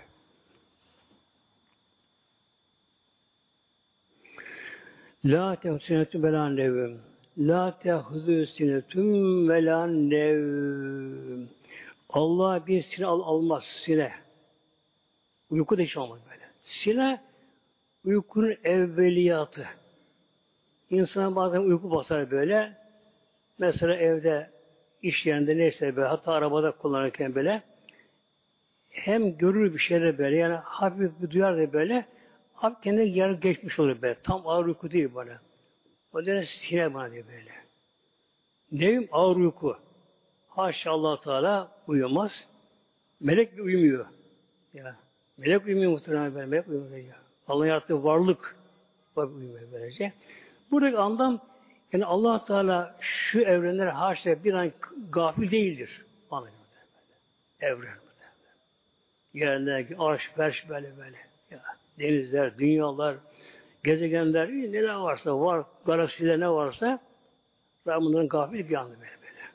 La tehsinetü belan nevüm. La tehzü sinetüm velan nevüm. Allah bir sine al, almaz. Sine. Uyku da hiç olmaz böyle. Sine uykunun evveliyatı. İnsana bazen uyku basar böyle. Mesela evde, iş yerinde neyse böyle, hatta arabada kullanırken böyle hem görür bir şeyler böyle, yani hafif bir duyar da böyle, hafif kendine yer geçmiş olur böyle. Tam ağır uyku değil böyle. O da sine bana diyor böyle. Nevim ağır uyku. Haşa Allah Teala uyumaz. Melek bir uyumuyor. Ya. Melek uyumuyor muhtemelen böyle. Melek uyumuyor ya. Allah'ın yarattığı varlık uyumuyor böylece. Buradaki anlam yani Allah Teala şu evrenlere haşa bir an gafil değildir. Anlıyor böyle. Evren. Yerler, arş, ferş böyle böyle. Ya, denizler, dünyalar, gezegenler, neler varsa var, galaksiler ne varsa Rabbim'den gafil bir anda böyle böyle.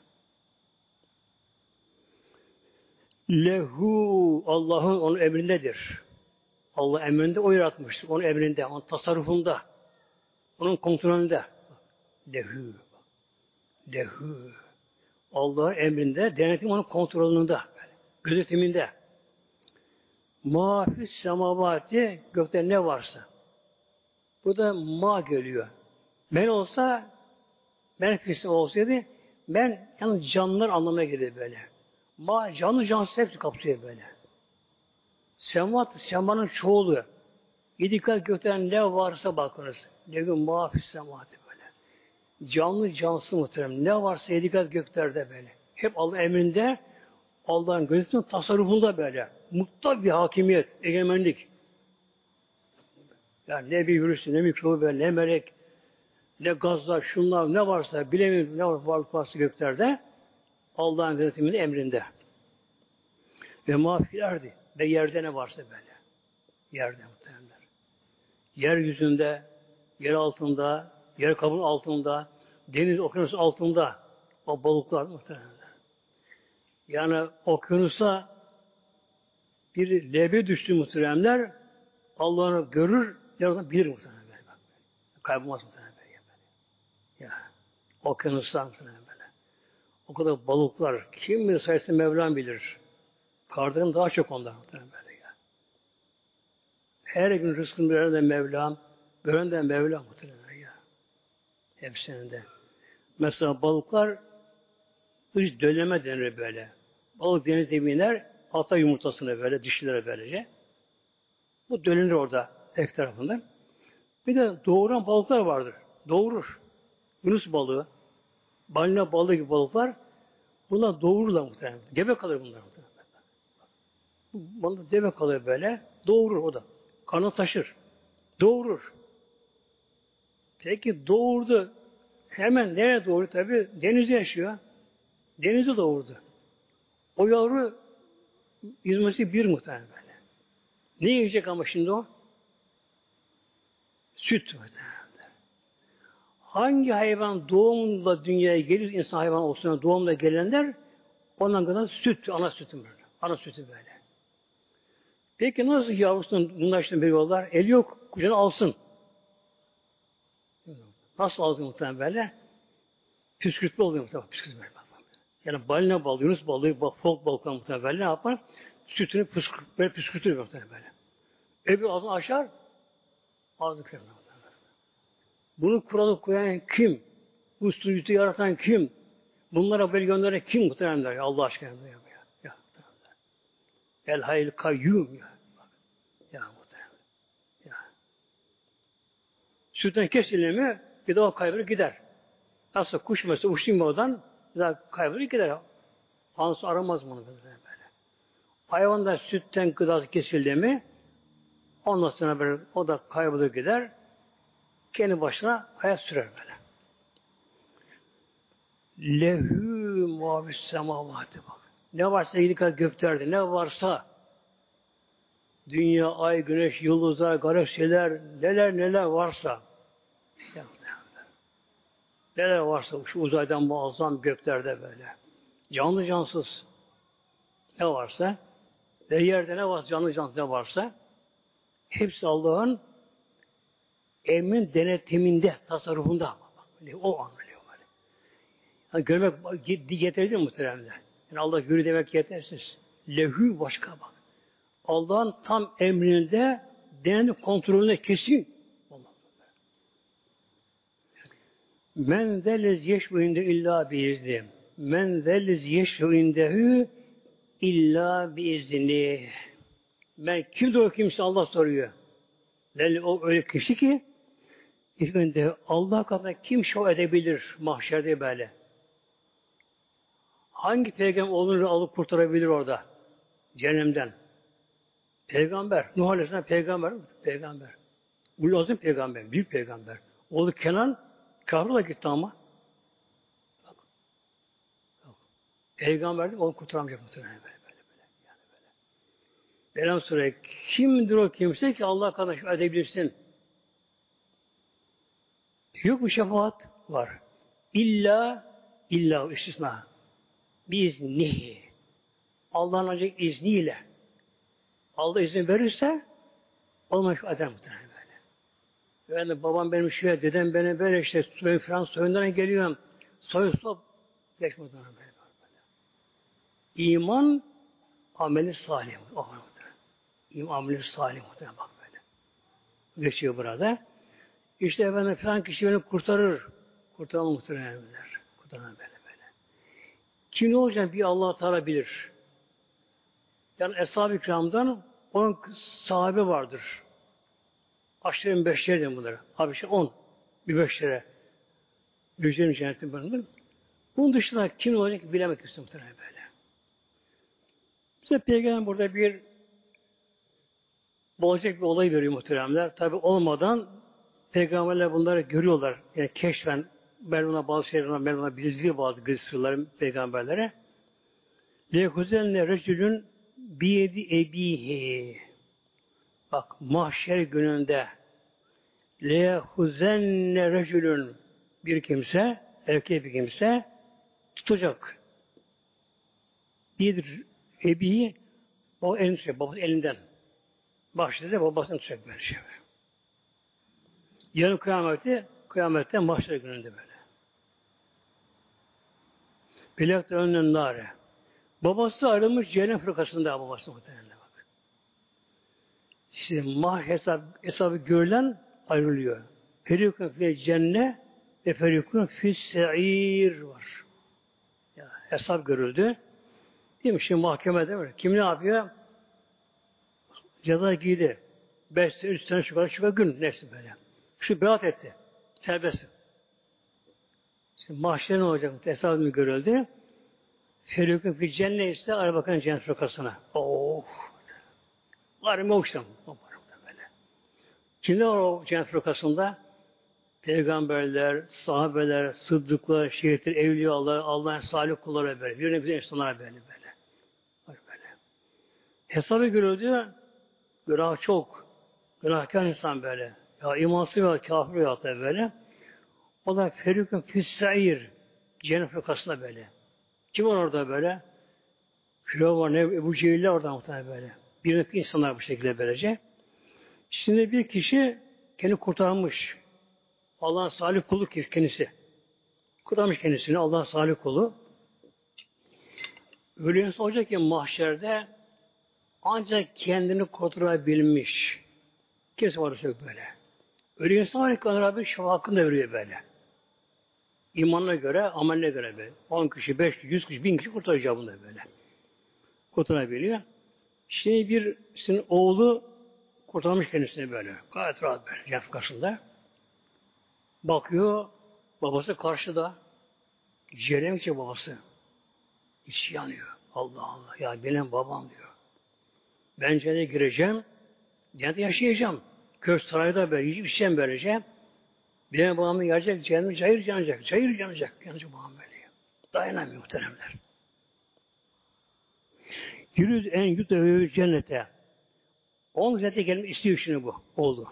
Lehu, Allah'ın onun emrindedir. Allah emrinde o yaratmıştır. Onun emrinde, onun tasarrufunda, onun kontrolünde. Lehu. Lehu. Allah'ın emrinde, denetim onun kontrolünde, böyle, gözetiminde. Mâfis semavati, gökte ne varsa. Bu da ma geliyor. Ben olsa, ben fisi olsaydı, ben yani canlılar anlamına gelir böyle. Ma canlı cansız hepsi kapsıyor böyle. Semat, semanın çoğulu. Yedi kat gökten ne varsa bakınız. Ne gün mâfis semavati böyle. Canlı cansız muhterem. Ne varsa yedi kat göklerde böyle. Hep Allah'ın emrinde, Allah'ın gözetiminin tasarrufunda böyle. Mutlak bir hakimiyet, egemenlik. Yani ne bir virüs, ne mikrobu böyle, ne melek, ne gazlar, şunlar, ne varsa, bilemiyorum ne var, varlık varsa göklerde, Allah'ın gözetiminin emrinde. Ve mağfilerdi. Ve yerde ne varsa böyle. Yerde muhteremler. Yeryüzünde, yer altında, yer kabuğunun altında, deniz, okyanus altında o balıklar muhteremler. Yani okyanusa bir lebe düştü muhteremler, Allah'ını görür, yaratan bilir muhteremler. Kaybolmaz muhteremler. Ya, okyanuslar muhteremler böyle. O kadar balıklar, kim bilir sayesinde Mevlam bilir. Kardan daha çok onlar muhteremler böyle ya. Her gün rızkını veren de Mevlam, gören de Mevlam muhteremler ya. Hepsinin de. Mesela balıklar hiç dölleme denir böyle. Balık denizde biner, ata yumurtasını böyle, dişilere böylece. Bu dölünür orada tek tarafında. Bir de doğuran balıklar vardır. Doğurur. Yunus balığı, balina balığı gibi balıklar bunlar doğururlar muhtemelen. Gebe kalır bunlar muhtemelen. Bu balık deve kalır böyle. Doğurur o da. Karnı taşır. Doğurur. Peki doğurdu. Hemen nereye doğru? Tabi denizde yaşıyor. Denizde doğurdu. O yavru yüzmesi bir muhtemelen böyle. Ne yiyecek ama şimdi o? Süt muhtemelen. Hangi hayvan doğumla dünyaya gelir, insan hayvan olsun doğumla gelenler ondan kadar süt, ana sütü böyle. Ana sütü böyle. Peki nasıl yavrusunu bunlar işte veriyorlar? El yok, kucağına alsın. Nasıl alsın muhtemelen böyle? Püskürtme oluyor muhtemelen. Püskürtme. Yani balina balığı, yunus balığı, fok balıklar muhtemelen böyle ne yapar? Sütünü püskürt, böyle püskürtür muhtemelen böyle. Öbür ağzını açar, ağzını kırmıyor. Bunu kuralı koyan kim? Bu sütü yaratan kim? Bunlara böyle gönderen kim muhteremler? Ya Allah aşkına ya. Ya muhteremler. El hayl kayyum ya. Bak. Ya muhteremler. Ya. Sütten kesildi mi bir de o kaybolur gider. Nasıl kuş mesela uçtu mu oradan bir daha kaybolur gider. Anası aramaz bunu böyle. böyle. Hayvanda sütten gıdası kesildi mi ondan sonra böyle o da kaybolur gider. Kendi başına hayat sürer böyle. Lehü muhabbis semavati bak. Ne varsa yedi kat göklerde, ne varsa dünya, ay, güneş, yıldızlar, galaksiler, neler neler varsa neler varsa şu uzaydan muazzam göklerde böyle. Canlı cansız ne varsa ve yerde ne varsa canlı cansız ne varsa hepsi Allah'ın emrin denetiminde, tasarrufunda. O anlıyor böyle. Yani görmek yeterli mi muhteremler? Yani Allah görü demek yetersiz. Lehü başka bak. Allah'ın tam emrinde denetim kontrolüne kesin. Men zellez yeşru inde illa biizni. Men zellez yeşru indehu illa biizni. Ben kimdir o kimse Allah soruyor. Yani o öyle kişi ki ilk önce Allah katında kim şov edebilir mahşerde böyle? Hangi peygamber onu alıp kurtarabilir orada? Cehennemden. Peygamber. Nuh Aleyhisselam peygamber. Peygamber. Ulul Azim peygamber. Büyük peygamber. Oğlu Kenan kahrol'a gitti ama. Bak. Bak. Peygamber de onu kurtaramayacak muhtemelen böyle böyle. böyle. Yani böyle. Velham sonra kimdir o kimse ki Allah katında şov edebilirsin? Yok mu şefaat? Var. İlla, illa istisna. Biznihi. Allah'ın ancak izniyle. Allah izin verirse olmaz şu adam muhtemelen böyle. Yani babam benim şöyle, dedem benim böyle işte ben Fransız soyundan geliyorum. soy sop geçmeden böyle, böyle. İman ameli salih. Oh, İman ameli salih muhtemelen bak böyle. Geçiyor burada. İşte efendim falan kişi beni kurtarır. Kurtaran muhtemelenler. Kurtaran böyle böyle. Kim ne olacak bir Allah Teala bilir. Yani Eshab-ı Kiram'dan on sahabe vardır. Aşırı beşleri bunlar. Abi şey on. Bir beşlere. Yücenin cennetin bölümü. Bunun dışında kim olacak bilemek kimse muhtemelen böyle. Bize Peygamber burada bir olacak bir olay veriyor muhteremler. Tabi olmadan Peygamberler bunları görüyorlar. Yani keşfen Mevlana bazı şeyler, Mevlana bildiriyor bazı gizli sırları Peygamberlere. Lehuzenne recülün biyedi ebihi. Bak mahşer gününde lehuzenne recülün bir kimse, erkek bir kimse tutacak. Bir ebihi o elini tutacak, babası elinden. Başladı babasını tutacak böyle şey. Yarın kıyameti, kıyamette mahşer gününde böyle. Bilekte önünden nare. Babası ayrılmış cehennem fırkasında babası muhtemelen bak. Şimdi mah hesap, hesabı görülen ayrılıyor. Ferikun fi cennet ve ferikun fi se'ir var. Ya, hesap görüldü. Değil mi? Şimdi mahkemede mi? Kim ne yapıyor? Ceza giydi. Beş sene, üç sene şu kadar, şu kadar gün. Nefsi böyle. Şu beyat etti. Serbest. Şimdi mahşer ne olacak? Hesabını görüldü. Ferikun fi cennet ise Arabakan'ın cennet fırkasına. Oh! Var mı okşam? Böyle. Kimler var o cennet fırkasında? Peygamberler, sahabeler, sıddıklar, şehitler, evliyalar, Allah'ın salih kulları böyle. Bir güzel insanlar böyle böyle. Böyle. Hesabı görüldü. Günah çok. Günahkar insan böyle. Ya imansız ve kafir ya da böyle. O da ferikun fissair. Cennet fırkasında böyle. Kim var orada böyle? Firavun var, ne Ebu Cehiller orada muhtemelen böyle. Bir insanlar bu şekilde böylece. Şimdi bir kişi kendini kurtarmış. Allah'ın salih kulu kendisi. Kurtarmış kendisini Allah'ın salih kulu. Öyle insan olacak ki mahşerde ancak kendini kurtarabilmiş. Kimse var yok böyle. Öyle insan var ki Rabbi şu hakkında veriyor böyle. İmanına göre, ameline göre böyle. on kişi, beş kişi, yüz kişi, bin kişi kurtaracak bunda böyle. Kurtarabiliyor. Şimdi bir senin oğlu kurtarmış kendisini böyle. Gayet rahat böyle. Cennet karşısında. Bakıyor, babası karşıda. Cehennem içi babası. İçi yanıyor. Allah Allah. Ya benim babam diyor. Ben cennete gireceğim. Cennete yaşayacağım. Köz sarayda böyle. Yiyip içeceğim böylece. Benim babamı yiyecek. Cehennem cayır yanacak. Cayır yanacak. Yanacak babam böyle. Dayanamıyor muhteremler. Yürüz en yutu cennete. On cennete gelmek istiyor şimdi bu. Oldu.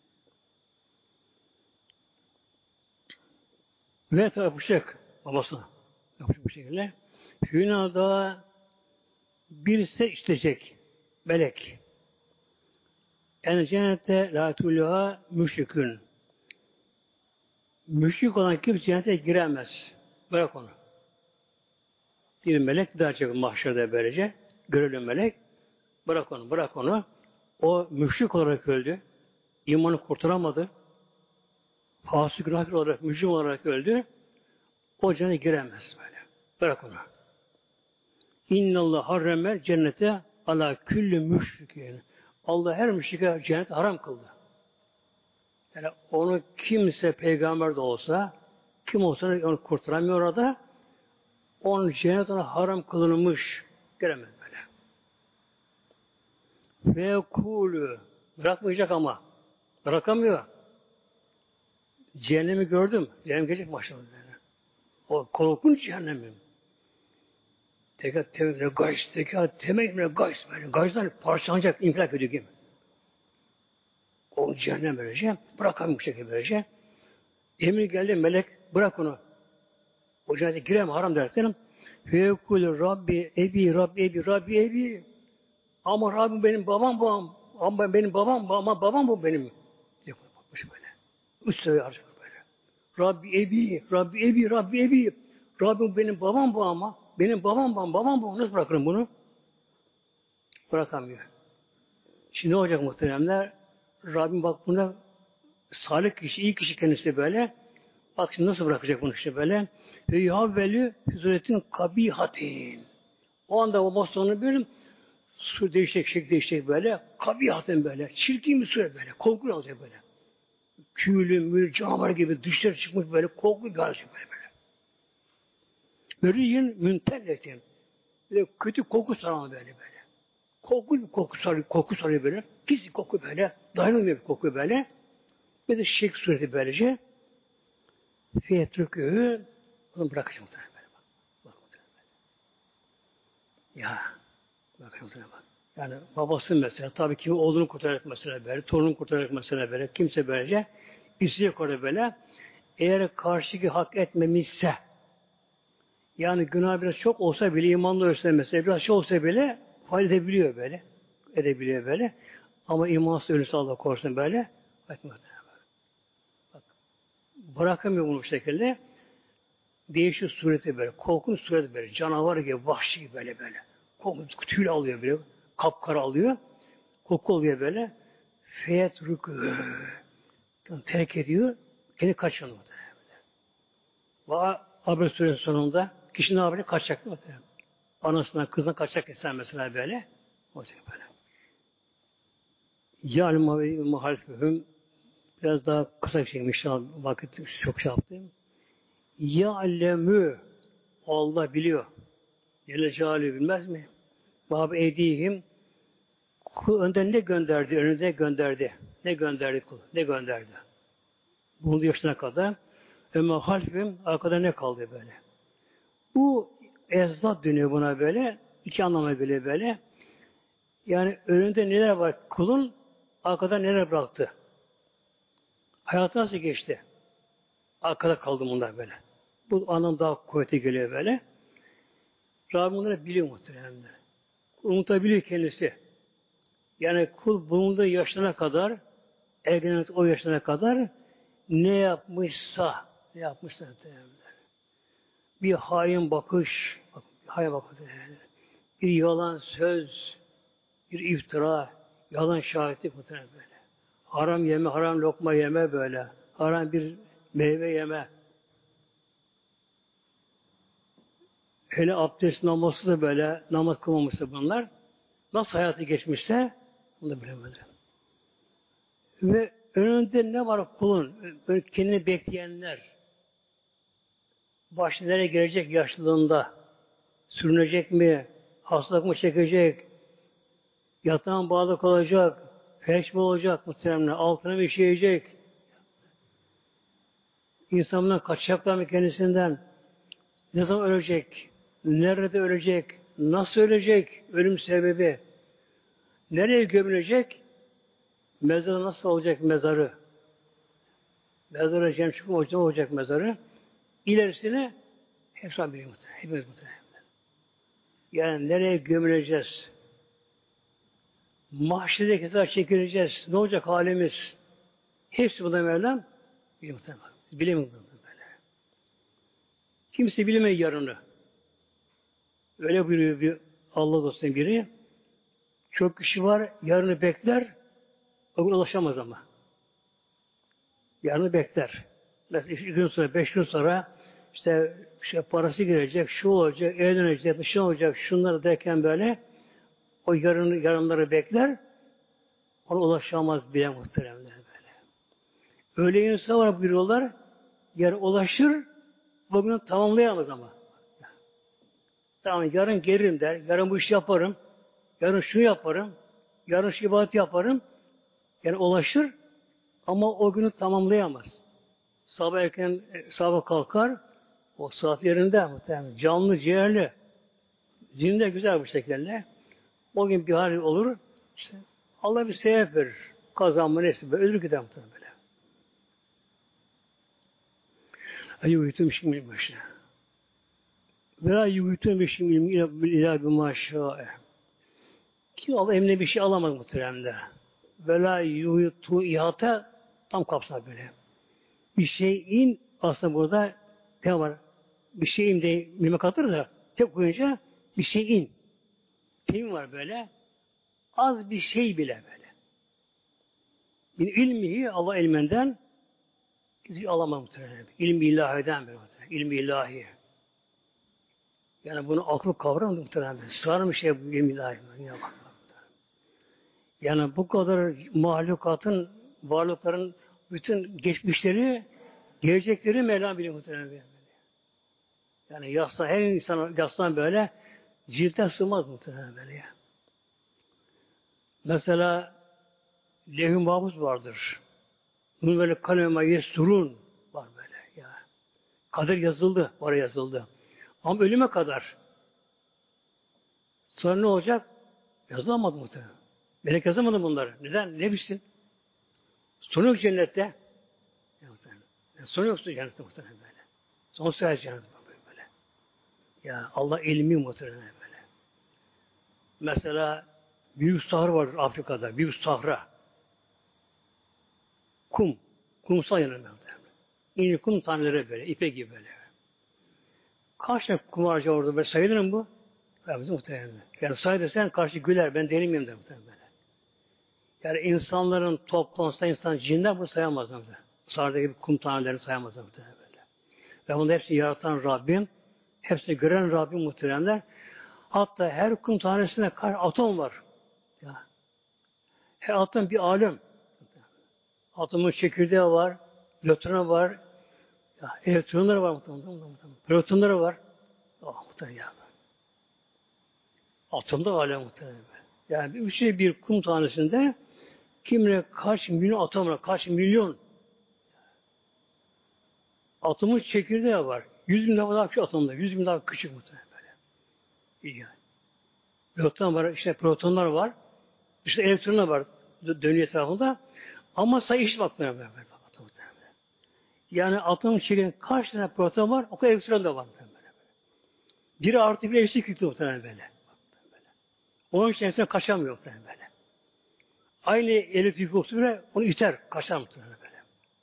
Ve tapışacak babasına. Yapacak bu şekilde. Hünada birisi isteyecek. Melek. En cennete la tulha müşrikün. Müşrik olan kimse cennete giremez. Bırak onu. Bir melek daha çok mahşerde böylece. Görülü melek. Bırak onu, bırak onu. O müşrik olarak öldü. İmanı kurtaramadı. Fasık günahkar olarak, müşrik olarak öldü. O cennete giremez böyle. Bırak onu. İnnallah harremel cennete ala küllü müşrikin. Allah her müşrike cennet haram kıldı. Yani onu kimse peygamber de olsa, kim olsa onu kurtaramıyor orada. Onun cennet ona haram kılınmış. Giremez böyle. Ve kulü bırakmayacak ama. Bırakamıyor. Cehennemi gördüm. Cehennem gelecek başladı. O korkunç cehennemim. Tekrar temel gayz, tekrar temel gayz böyle. Gayzlar parçalanacak, infilak ediyor gibi. O cehennem böylece. Bırakamıyor bu şekilde böylece. Emir geldi melek bırak onu. O cennete giremem haram dersen. Fekul Rabbi ebi Rabbi ebi Rabbi ebi. Ama Rabbim benim babam babam. Ama benim babam ama babam bu benim. Bakmış böyle. Üç sefer harcıyor böyle. Rabbi ebi Rabbi ebi Rabbi ebi. Rabbim benim babam bu ama. Benim babam babam, babam bu. Nasıl bırakırım bunu? Bırakamıyor. Şimdi ne olacak muhteremler? Rabbim bak buna salih kişi, iyi kişi kendisi böyle. Bak şimdi nasıl bırakacak bunu işte böyle. Ve yuhavvelü hüzuretin kabihatin. O anda o bastonu bölüm su değişecek, şekil değişecek böyle. Kabihatin böyle. Çirkin bir suret böyle. Korkulu alacak böyle. Küylü, mül, canavar gibi dışarı çıkmış böyle. Korkulu bir alacak böyle böyle. Mürriyin müntelletin. Böyle kötü koku saran böyle böyle. Korkulu bir koku sarıyor, koku sarıyor böyle. Pis bir koku böyle. Dayanılmıyor bir koku böyle. Ve de şekil sureti böylece. Fiyetrükühü onu bırakacak muhtemelen böyle. Bak, bak muhtemelen böyle. Ya bakın muhtemelen bak. Yani babası mesela tabii ki oğlunu kurtararak mesela böyle, torununu kurtararak mesela böyle, kimse böylece isteyecek orada böyle. Eğer karşıki hak etmemişse yani günah biraz çok olsa bile imanlı ölse mesela biraz şey olsa bile fayda edebiliyor böyle. Edebiliyor böyle. Ama imansız ölürse Allah korusun böyle. Bak muhtemelen bak. Bırakamıyor bunu bu şekilde. Değişik sureti böyle, korkunç sureti böyle, canavar gibi, vahşi gibi böyle böyle. Korkunç tüyle alıyor böyle, kapkara alıyor. Koku oluyor böyle. Feyet rükû. Terk ediyor. Kendi kaçıyor muhtemelen. Ve Haber suresi sonunda kişi ne yapacak? Kaçacak muhtemelen. Anasından, kızına kaçacak insan mesela böyle. Olacak böyle. Yâlima ve muhalifehum. Biraz daha kısa bir şeymiş. Vakit çok şey yaptım. Ya'lemü. Allah biliyor. Celle Celaluhu bilmez mi? Bab edihim. Kul önden ne gönderdi? Önünde gönderdi. Ne gönderdi kul? Ne gönderdi? Bulunduğu yaşına kadar. Ömer halfim arkada ne kaldı böyle? Bu ezzat dönüyor buna böyle. İki anlama geliyor böyle. Yani önünde neler var kulun? Arkada neler bıraktı? Hayatı nasıl geçti? Arkada kaldı bunlar böyle. Bu anlam daha kuvveti geliyor böyle. Rabbim bunları biliyor muhtemelen. Unutabiliyor kendisi. Yani kul bulunduğu yaşına kadar, ergenlik o yaşına kadar ne yapmışsa, ne yapmışsa bir hain bakış, bir hain bakış, bir yalan söz, bir iftira, yalan şahitlik muhtemelen böyle. Haram yeme, haram lokma yeme böyle. Haram bir meyve yeme. Hele abdest namazı da böyle, namaz kılmamışsa bunlar. Nasıl hayatı geçmişse onu da bilemedi. Ve önünde ne var kulun? Böyle kendini bekleyenler. Başı nereye gelecek yaşlılığında? Sürünecek mi? Hastalık mı çekecek? Yatağın bağlı kalacak? Felç mi olacak muhtemelen? Altına mı işeyecek? İnsanlar kaçacaklar mı kendisinden? Ne zaman ölecek? Nerede ölecek? Nasıl ölecek? Ölüm sebebi. Nereye gömülecek? Mezarı nasıl olacak mezarı? Mezarı cemçuk mu olacak, olacak mezarı? İlerisine hepsi biliyor muhtemelen. Hepimiz muhtemelen. Yani nereye gömüleceğiz? Mahşede hesap çekileceğiz. Ne olacak halimiz? Hepsi bu da Mevlam biliyor muhtemelen. Bilemiyor böyle. Kimse bilmiyor yarını. Öyle buyuruyor bir Allah dostunun biri. Çok kişi var, yarını bekler, o gün ulaşamaz ama. Yarını bekler. Mesela iki gün sonra, beş gün sonra işte şey parası girecek, şu olacak, evlenecek, dışarı olacak, şunları derken böyle o yarını, yarınları bekler, ona ulaşamaz bile muhteremler böyle. Öyle insan var buyuruyorlar, yarın ulaşır, bugün tamamlayamaz ama. Tamam, yarın gelirim der, yarın bu işi yaparım, yarın şunu yaparım, yarın şu ibadeti yaparım, yani ulaşır ama o günü tamamlayamaz. Sabah erken sabah kalkar, o saatlerinde muhtemelen canlı, ciğerli, zinde güzel bir şekilde. O gün bir hal olur, işte Allah bir sebep verir. Kazanma neyse böyle, ölür gider muhtemelen böyle. Ayı uyutum şimdi başına. Ve ayı uyutum şimdi ila bir maşâe. Ki Allah emrine bir şey alamaz muhtemelen. Ve la yuhutu ihata tam kapsar böyle. Bir şeyin aslında burada ne var? bir şeyim de mime katır da tek koyunca bir şeyin. Tim var böyle. Az bir şey bile böyle. Min ilmihi Allah ilminden hiç alamam muhtemelen. İlmi ilahiden böyle muhtemelen. İlmi ilahi. Yani bunu aklı kavramdı muhtemelen. Sığar bir şey bu ilmi ilahi. Yani bu kadar mahlukatın, varlıkların bütün geçmişleri, gelecekleri Mevlam biliyor muhtemelen. Yani yaslan, her insan yaslan böyle ciltten sığmaz muhtemelen böyle ya. Mesela levh-i mahfuz vardır. Bunun böyle kaleme yesurun var böyle ya. Kader yazıldı, oraya yazıldı. Ama ölüme kadar. Sonra ne olacak? Yazılamadı muhtemelen. Melek yazamadı bunları. Neden? Ne bilsin? Sonu yok cennette. Yani sonu yoksa cennette muhtemelen böyle. Sonsuz her cennette böyle. Ya Allah ilmi muhtemelen böyle. Mesela büyük sahra vardır Afrika'da. Büyük sahra. Kum. Kumsal yanında. İnce kum taneleri böyle. İpe gibi böyle. Kaç tane kum harcı orada böyle sayılır mı bu? Tabii muhtemelen. Yani say desen karşı güler. Ben denilmeyeyim de muhtemelen böyle. Yani insanların toplansa insan cinler bunu sayamaz muhtemelen. Sahada gibi kum tanelerini sayamaz muhtemelen böyle. Ve bunu hepsini yaratan Rabbim, hepsini gören Rabbim muhteremler. Hatta her kum tanesine kaç atom var. Ya. Her atom bir alem. Atomun çekirdeği var, nötronu var, ya, elektronları var muhtemelen. Protonları var. Oh, muhtemelen ya. Atomda alem muhtemelen. Yani bir şey bir kum tanesinde kimine kaç milyon atom var, kaç milyon atomun çekirdeği var. Yüz bin daha küçük atomda, yüz bin daha küçük muhtemelen böyle. İyi yani. Nötron var, işte protonlar var, işte elektronlar var dönüyor etrafında. Ama sayı eşit bakmıyor böyle. Yani atomun çekirdeğinin kaç tane proton var, o kadar elektron da var. Böyle. Biri artı bir eşit yüklü muhtemelen böyle. Onun içerisinde kaçamıyor muhtemelen böyle. Aynı elektrik yoksa bile onu iter, kaçar muhtemelen böyle.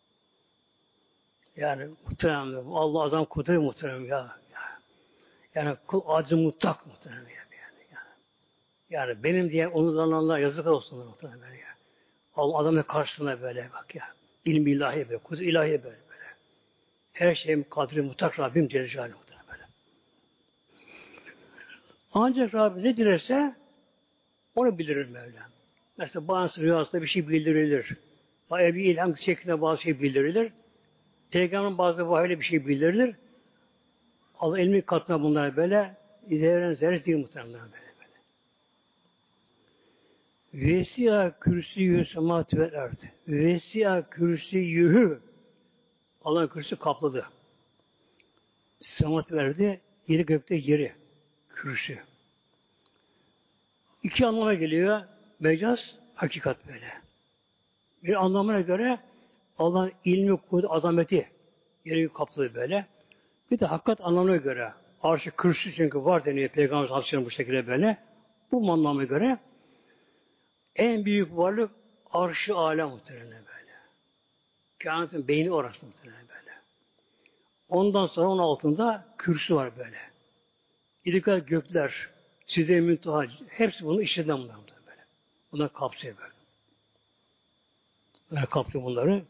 Yani muhtemelen bu Allah azam kudret muhtemelen ya. ya. Yani kul acı mutlak muhtemelen yani. Yani, yani benim diye onu ananlar yazıklar olsun muhtemelen böyle ya. Allah adamın karşısına böyle bak ya. İlmi ilahi böyle, kudret ilahi böyle böyle. Her şeyin kadri mutlak Rabbim Celle Celaluhu muhtemelen böyle. Ancak Rabbim ne dilerse onu bildirir Mevla. Mesela bazı rüyasında bir şey bildirilir. Eğer bir ilham şeklinde bazı şey bildirilir. Peygamberin bazı vahiyle bir şey bildirilir. Allah ilmi katına bunlar böyle zerren zerre değil muhtemelen böyle böyle. Vesiya kürsüyü semat vel erd. Vesiya kürsüyü Allah'ın kürsüsü kapladı. Semat verdi. Yeri gökte yeri. Kürsü. İki anlama geliyor. Mecaz, hakikat böyle. Bir anlamına göre Allah'ın ilmi, kudret, azameti yeri kapladı böyle. Bir de hakikat anlamına göre arşı kürsü çünkü var deniyor Peygamber Aleyhisselam bu şekilde böyle. Bu anlamına göre en büyük varlık arşı alem muhtemelen böyle. Kainatın beyni orası muhtemelen böyle. Ondan sonra onun altında kürsü var böyle. İdikal gökler, Sidre-i Münteha, hepsi bunu işleden bunlar böyle. Bunlar kapsıyor böyle. Böyle kapsıyor bunları.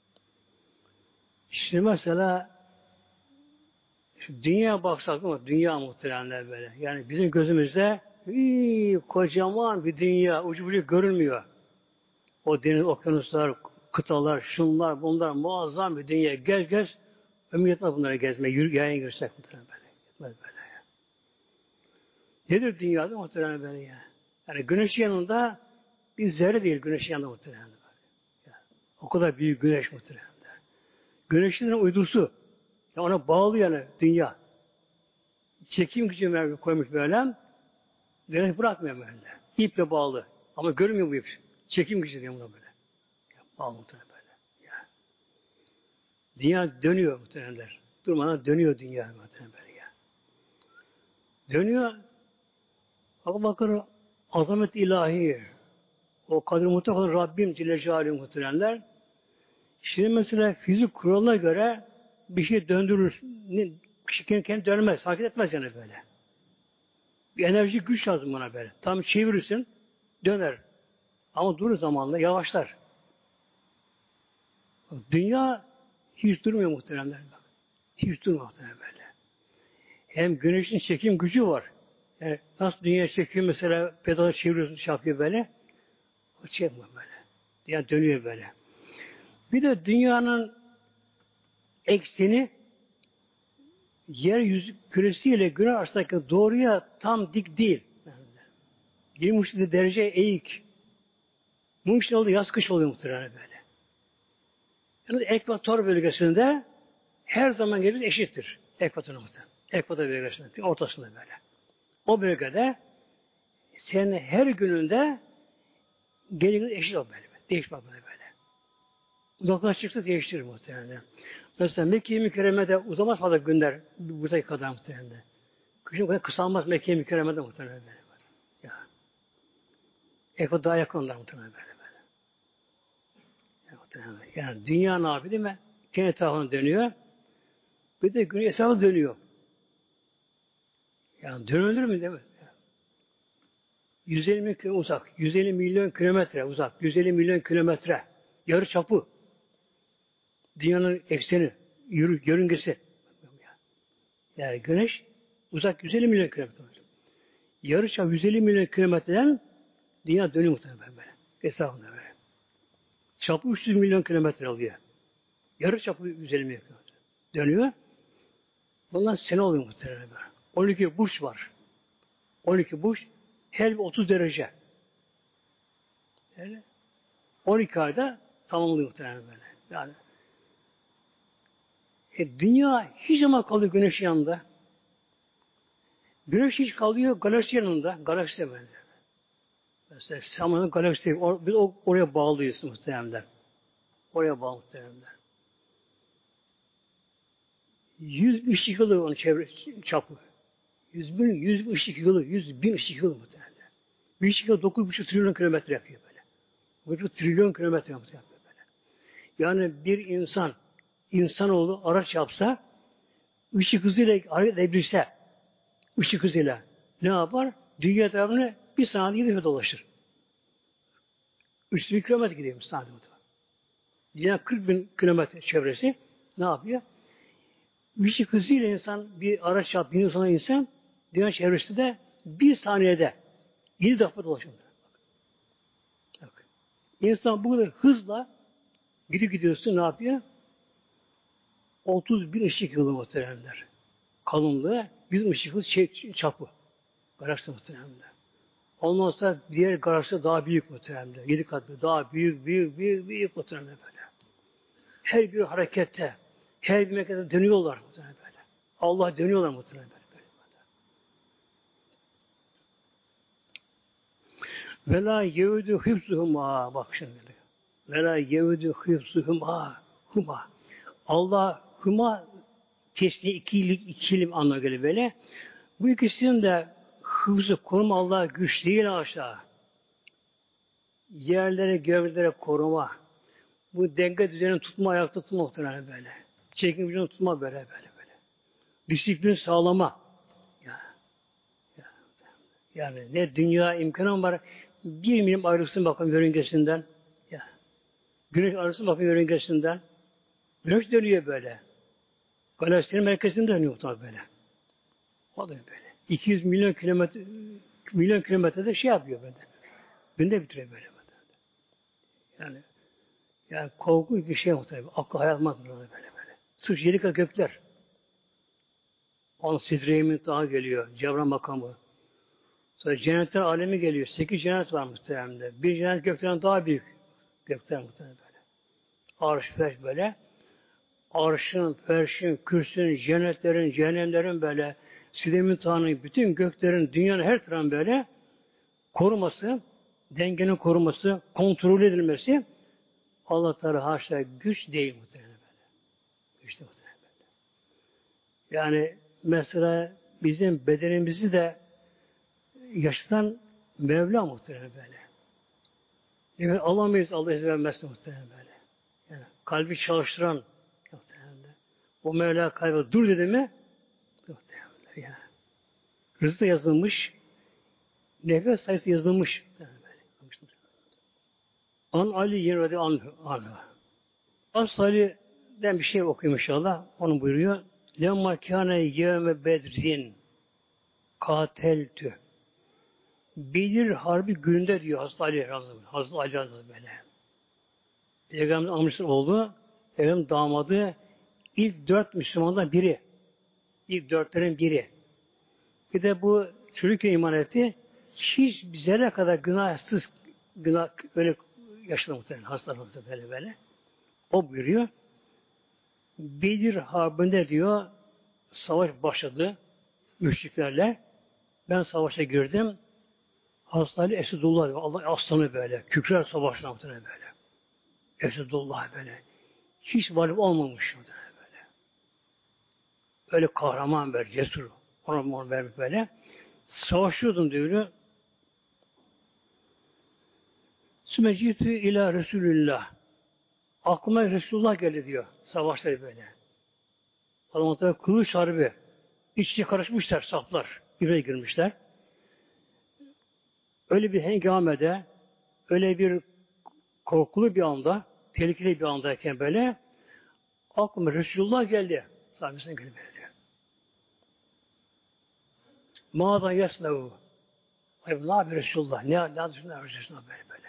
Şimdi mesela şu dünya baksak ama dünya muhteremler böyle. Yani bizim gözümüzde iyi, kocaman bir dünya, ucu bucu görünmüyor. O deniz, okyanuslar, kıtalar, şunlar, bunlar muazzam bir dünya. Gez gez, ömür yetmez bunlara gezmeye, yürü, yayın girsek muhterem böyle. Yetmez böyle. Nedir dünyada muhterem böyle ya? Yani güneş yanında bir zerre değil güneş yanında muhterem böyle. Yani, o kadar büyük güneş muhterem. Güneşin uydusu. Ya ona bağlı yani dünya. Çekim gücü koymuş böyle. Güneş bırakmıyor böyle. İple bağlı. Ama görmüyor bu ip. Çekim gücü diyor buna böyle. Ya, bağlı muhtemelen böyle. Ya. Dünya dönüyor muhtemelenler. Durmadan dönüyor dünya muhtemelen böyle ya. Dönüyor. Bak bakın azamet ilahi. O kadir mutlak olan Rabbim Celle Celaluhu muhtemelenler. Şimdi mesela fizik kuralına göre bir şey döndürür. Kişi kendi, kendi dönmez, hareket etmez yani böyle. Bir enerji güç lazım buna böyle. Tam çevirirsin, döner. Ama durur zamanla, yavaşlar. Dünya hiç durmuyor muhteremler. Bak. Hiç durmuyor muhterem böyle. Hem güneşin çekim gücü var. Yani nasıl dünya çekiyor mesela pedalı çeviriyorsun, şey yapıyor böyle. O çekmiyor böyle. Dünya dönüyor böyle. Bir de dünyanın ekseni yeryüzü küresiyle güneş arasındaki doğruya tam dik değil. yirmi üç derece eğik. Bunun için oldu yaz kış oluyor muhtemelen böyle. Yani ekvator bölgesinde her zaman gelir eşittir. Ekvator muhtemelen. Ekvator bölgesinde, ortasında böyle. O bölgede senin her gününde gelir eşit ol böyle. Değişmez böyle böyle. Uzaklaştıkça değiştirir muhtemelen. Mesela Mekke-i Mükerreme'de uzamaz fazla günler buradaki kadar muhtemelen. Kışın kadar kısalmaz Mekke-i Mükerreme'de muhtemelen böyle. Ya. Ekvator daha yakın onlar muhtemelen böyle. Yani dünya ne yapıyor değil mi? Kendi etrafına dönüyor. Bir de güneş etrafına dönüyor. Yani dönülür mü değil mi? yüz elli milyon kilometre uzak. yüz elli milyon kilometre uzak. yüz elli milyon kilometre. Yarı çapı. Dünyanın ekseni, yürü, yörüngesi. Yani güneş uzak yüz elli milyon kilometre. Yarı çapı yüz elli milyon kilometreden dünya dönüyor muhtemelen böyle. Etrafında böyle. Çapı üç yüz milyon kilometre alıyor. Yarı çapı yüz elli milyon kilometre. Dönüyor. Bundan sene oluyor muhtemelen böyle. on iki burç var. on iki burç her otuz derece. Yani on iki ayda tamamlıyor muhtemelen böyle. Yani e, dünya hiç zaman kalıyor güneş yanında. Güneş hiç kalıyor galaksi yanında. Galaksi böyle. Mesela Samanyolu galaksi. Or, biz oraya bağlıyız muhtemelen. Oraya bağlı muhtemelen. Yüz ışık yılı onun çevre çapı. Yüz bin, yüz ışık yılı, yüz bin ışık yılı muhtemelen. Bir ışık yılı dokuz buçuk trilyon kilometre yapıyor böyle. dokuz buçuk trilyon kilometre yapıyor böyle. Yani bir insan, insanoğlu araç yapsa, ışık hızıyla hareket edebilse, ışık hızıyla ne yapar? Dünya etrafını bir saniyede gidiyor dolaşır. üç bin kilometre gidiyor bir saniyede. Dünya kırk bin kilometre çevresi ne yapıyor? Işık hızıyla insan bir araç yap, biniyor sonra insan dünya çevresinde bir saniyede yedi defa dolaşır. Bak. İnsan bu kadar hızla gidip gidiyorsun ne yapıyor? otuz bin ışık yılı muhteremler. Kalınlığı bizim ışık yılı şey, çapı. Galaksi muhteremler. Ondan sonra diğer galaksi daha büyük muhteremler. Yedi kat daha büyük, büyük, büyük, büyük muhteremler böyle. Her bir harekette, her bir mekanda dönüyorlar muhteremler böyle. Allah dönüyorlar muhteremler böyle. Ve la yevdü hıfzuhuma. Bak şimdi. Ve la yevdü hıfzuhuma. Huma. Allah huma kesni ikilik ikilim anlamına göre böyle. Bu ikisinin de hıfzı koruma Allah'a güç değil aşağı. Yerlere, gövdelere koruma. Bu denge düzenini tutma, ayakta tutma muhtemelen böyle. Çekim gücünü tutma böyle böyle böyle. Disiplin sağlama. Ya, ya, yani ne dünya imkanı var. Bir milim ayrılsın bakın yörüngesinden. Ya. Güneş ayrılsın bakın yörüngesinden. Güneş dönüyor böyle. Galaksinin merkezinde dönüyor tabi böyle. O da böyle. iki yüz milyon kilometre milyon kilometrede şey yapıyor böyle. Günde bitiriyor böyle. Yani yani korkunç bir şey muhtemelen. Akıl hayal almaz böyle böyle. Sırf yedi kat gökler. On Sidre-i daha geliyor. Cebra makamı. Sonra cennetler alemi geliyor. Sekiz cennet var muhtemelen. Bir cennet gökten daha büyük. Gökler muhtemelen böyle. Arş, ferş böyle. Arşın, ferşin, kürsün, cennetlerin, cehennemlerin böyle Sidre-i Tanrı'nın bütün göklerin, dünyanın her tarafının böyle koruması, dengenin koruması, kontrol edilmesi Allah Teala haşa güç değil muhtemelen böyle. Güç de muhtemelen böyle. Yani mesela bizim bedenimizi de yaşatan Mevla muhtemelen böyle. Yani alamayız Allah izin vermezse muhtemelen böyle. Yani kalbi çalıştıran muhtemelen. O Mevla kalbi dur dedi mi Ya. Rızkı yazılmış, nefes sayısı yazılmış. An Ali yerade anhu. As Ali'den bir şey okuyayım inşallah. Onu buyuruyor. Lemma kâne yevme bedrin kateltü. Bedir Harbi gününde diyor Hazreti Ali Razı Hazreti Ali Razı böyle. Peygamber amcası oldu. Peygamber damadı ilk dört Müslümandan biri. İlk dörtlerin biri. Bir de bu çocuk iman etti. Hiç bize kadar günahsız günah öyle yaşlı muhtemelen hastalar muhtemelen böyle böyle. O buyuruyor. Bedir Harbi'nde diyor savaş başladı müşriklerle. Ben savaşa girdim. Hazreti Ali Esedullah diyor. Allah aslanı böyle. Kükrer savaşta muhtemelen böyle. Esedullah böyle. Hiç varlık olmamış muhtemelen böyle. Öyle kahraman böyle, cesur. Ona onu vermiş böyle. Savaşıyordum diyor. Sümecitü ila Resulullah. Aklıma Resulullah geldi diyor. Savaşları böyle. Adamlar kılıç harbi. İç içe karışmışlar saflar. Birbirine girmişler. Öyle bir hengamede, öyle bir korkulu bir anda, tehlikeli bir andayken böyle aklıma Resulullah geldi. Sahabesine geldi böyle. Mağadan yasnavu. Ay ne yapıyor Resulullah? Ne, ne düşünüyor Resulullah böyle böyle.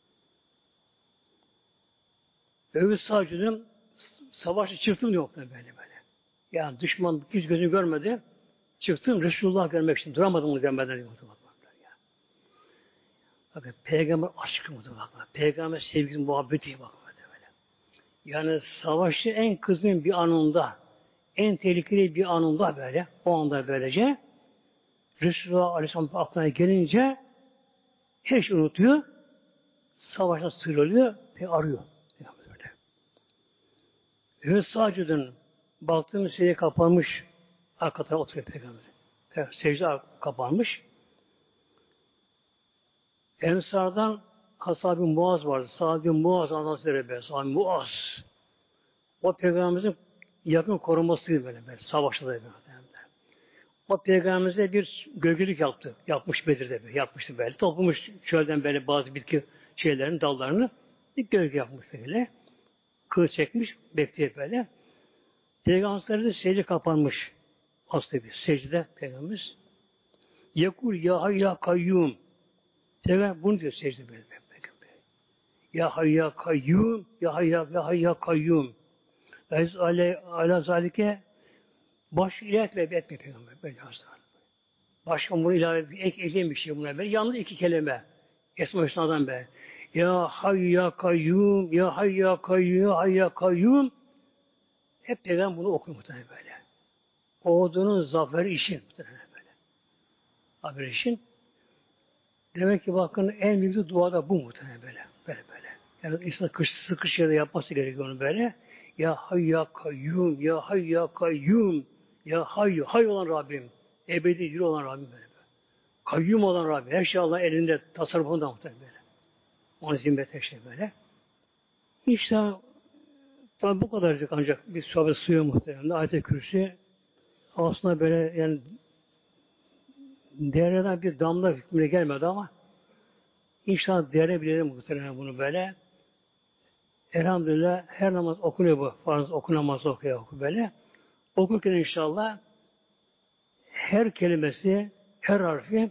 Öbür sağcının savaşı çıktım diyor böyle böyle. Yani düşman hiç gözünü görmedi. Çıktım Resulullah görmek için. Duramadım onu görmeden diyor. Bakın peygamber aşkı mıdır bakın. Peygamber sevgisi muhabbeti bakın böyle. Yani savaşı en kızgın bir anında, en tehlikeli bir anında böyle, o anda böylece Resulullah Aleyhisselam aklına gelince her şey unutuyor. Savaştan sıyrılıyor ve arıyor. Böyle. Ve sadece baktığım secde kapanmış. Arka tarafa oturuyor Peygamber. Secde kapanmış. Ensardan Ashab-ı Muaz vardı. Sa'd-ı Muaz Hazretleri be. Sa'd-ı Muaz. O Peygamberimizin yakın korumasıydı böyle. böyle savaşta da böyle. O Peygamberimize bir gölgelik yaptı. Yapmış Bedir'de böyle. Yapmıştı böyle. Toplamış çölden böyle bazı bitki şeylerin dallarını. Bir gölge yapmış böyle. Kılıç çekmiş. Bekleyip böyle. Peygamberimiz de secde kapanmış. Hasta bir secde Peygamberimiz. Yekul ya hay ya kayyum. Peygamber bunu diyor secde böyle. Ya hay ya kayyum, ya hay ya, ya hay ya kayyum. Ve ale ala zalike baş ilahiyat ve etme Peygamber böyle hasta. Başka bunu ilave bir ek ekleyeyim bir şey buna böyle. Yalnız iki kelime. Esma Hüsna'dan be. Ya hay ya kayyum, ya hay ya kayyum, ya hay ya kayyum. Hep Peygamber bunu okuyor muhtemelen böyle. Ordunun zaferi için muhtemelen böyle. Zaferi için. Demek ki bakın en büyük dua da bu muhtemelen böyle. Böyle böyle. Yani insan kış, sıkış yerde yapması gerekiyor onu böyle. Ya hay ya kayyum, ya hay ya kayyum, ya hay, hay olan Rabbim. Ebedi diri olan Rabbim böyle. böyle. Kayyum olan Rabbim. Her şey Allah elinde tasarrufunda muhtemelen böyle. Onun zimmet her şey böyle. İşte tabi bu kadarcık ancak bir sohbet suyu muhtemelen. Ayet-i Kürsi aslında böyle yani değerlerden bir damla hükmüne gelmedi ama inşallah değerebilirim muhtemelen bunu böyle. Elhamdülillah her namaz okunuyor bu. Farz okunamaz okuyor oku böyle. Okurken inşallah her kelimesi, her harfi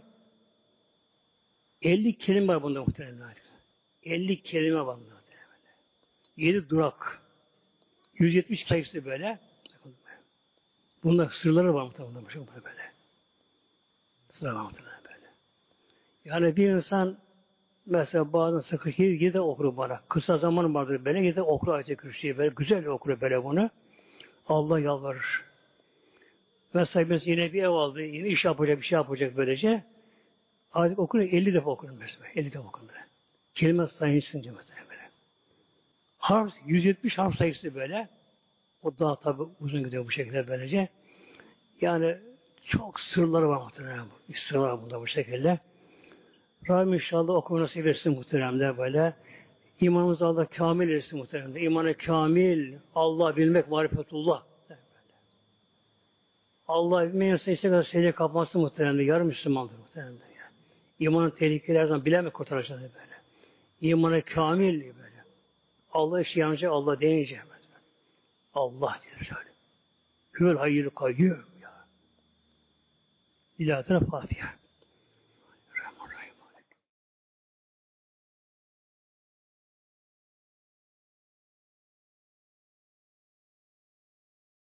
elli kelime var bunda muhtemelen. elli kelime var bunda. yedi durak. yüz yetmiş sayısı böyle. Bunda sırları var muhtemelen. Böyle. Sırları var muhtemelen böyle. Yani bir insan mesela bazen sıkışır, yedi de okur bana. Kısa zaman vardır böyle, yedi de okur ayet-i kürsüyü böyle. Güzel okur böyle bunu. Allah yalvarır. Mesela mesela yine bir ev aldı, yine iş yapacak, bir şey yapacak böylece. Ayet okur, elli defa okur mesela. elli defa okur böyle. Kelime sayısınca mesela böyle. Harf, yüz yetmiş harf sayısı böyle. O daha tabi uzun gidiyor bu şekilde böylece. Yani çok sırları var muhtemelen bu. Sırlar var bunda bu şekilde. Rabbim inşallah okuma nasip etsin muhteremler böyle. İmanımızı Allah kamil etsin muhteremler. İmanı kamil, Allah bilmek, marifetullah. Allah bir insan işte kadar secde kapması muhtemelen yarım Müslümandır muhtemelen. Yani. İmanın tehlikelerden bilen mi kurtaracağını böyle. İmanı kamil böyle. Allah işi yanacak, Allah deyince. Allah diyor şöyle. Hüvel hayyül kayyum ya. İlahi Fatiha.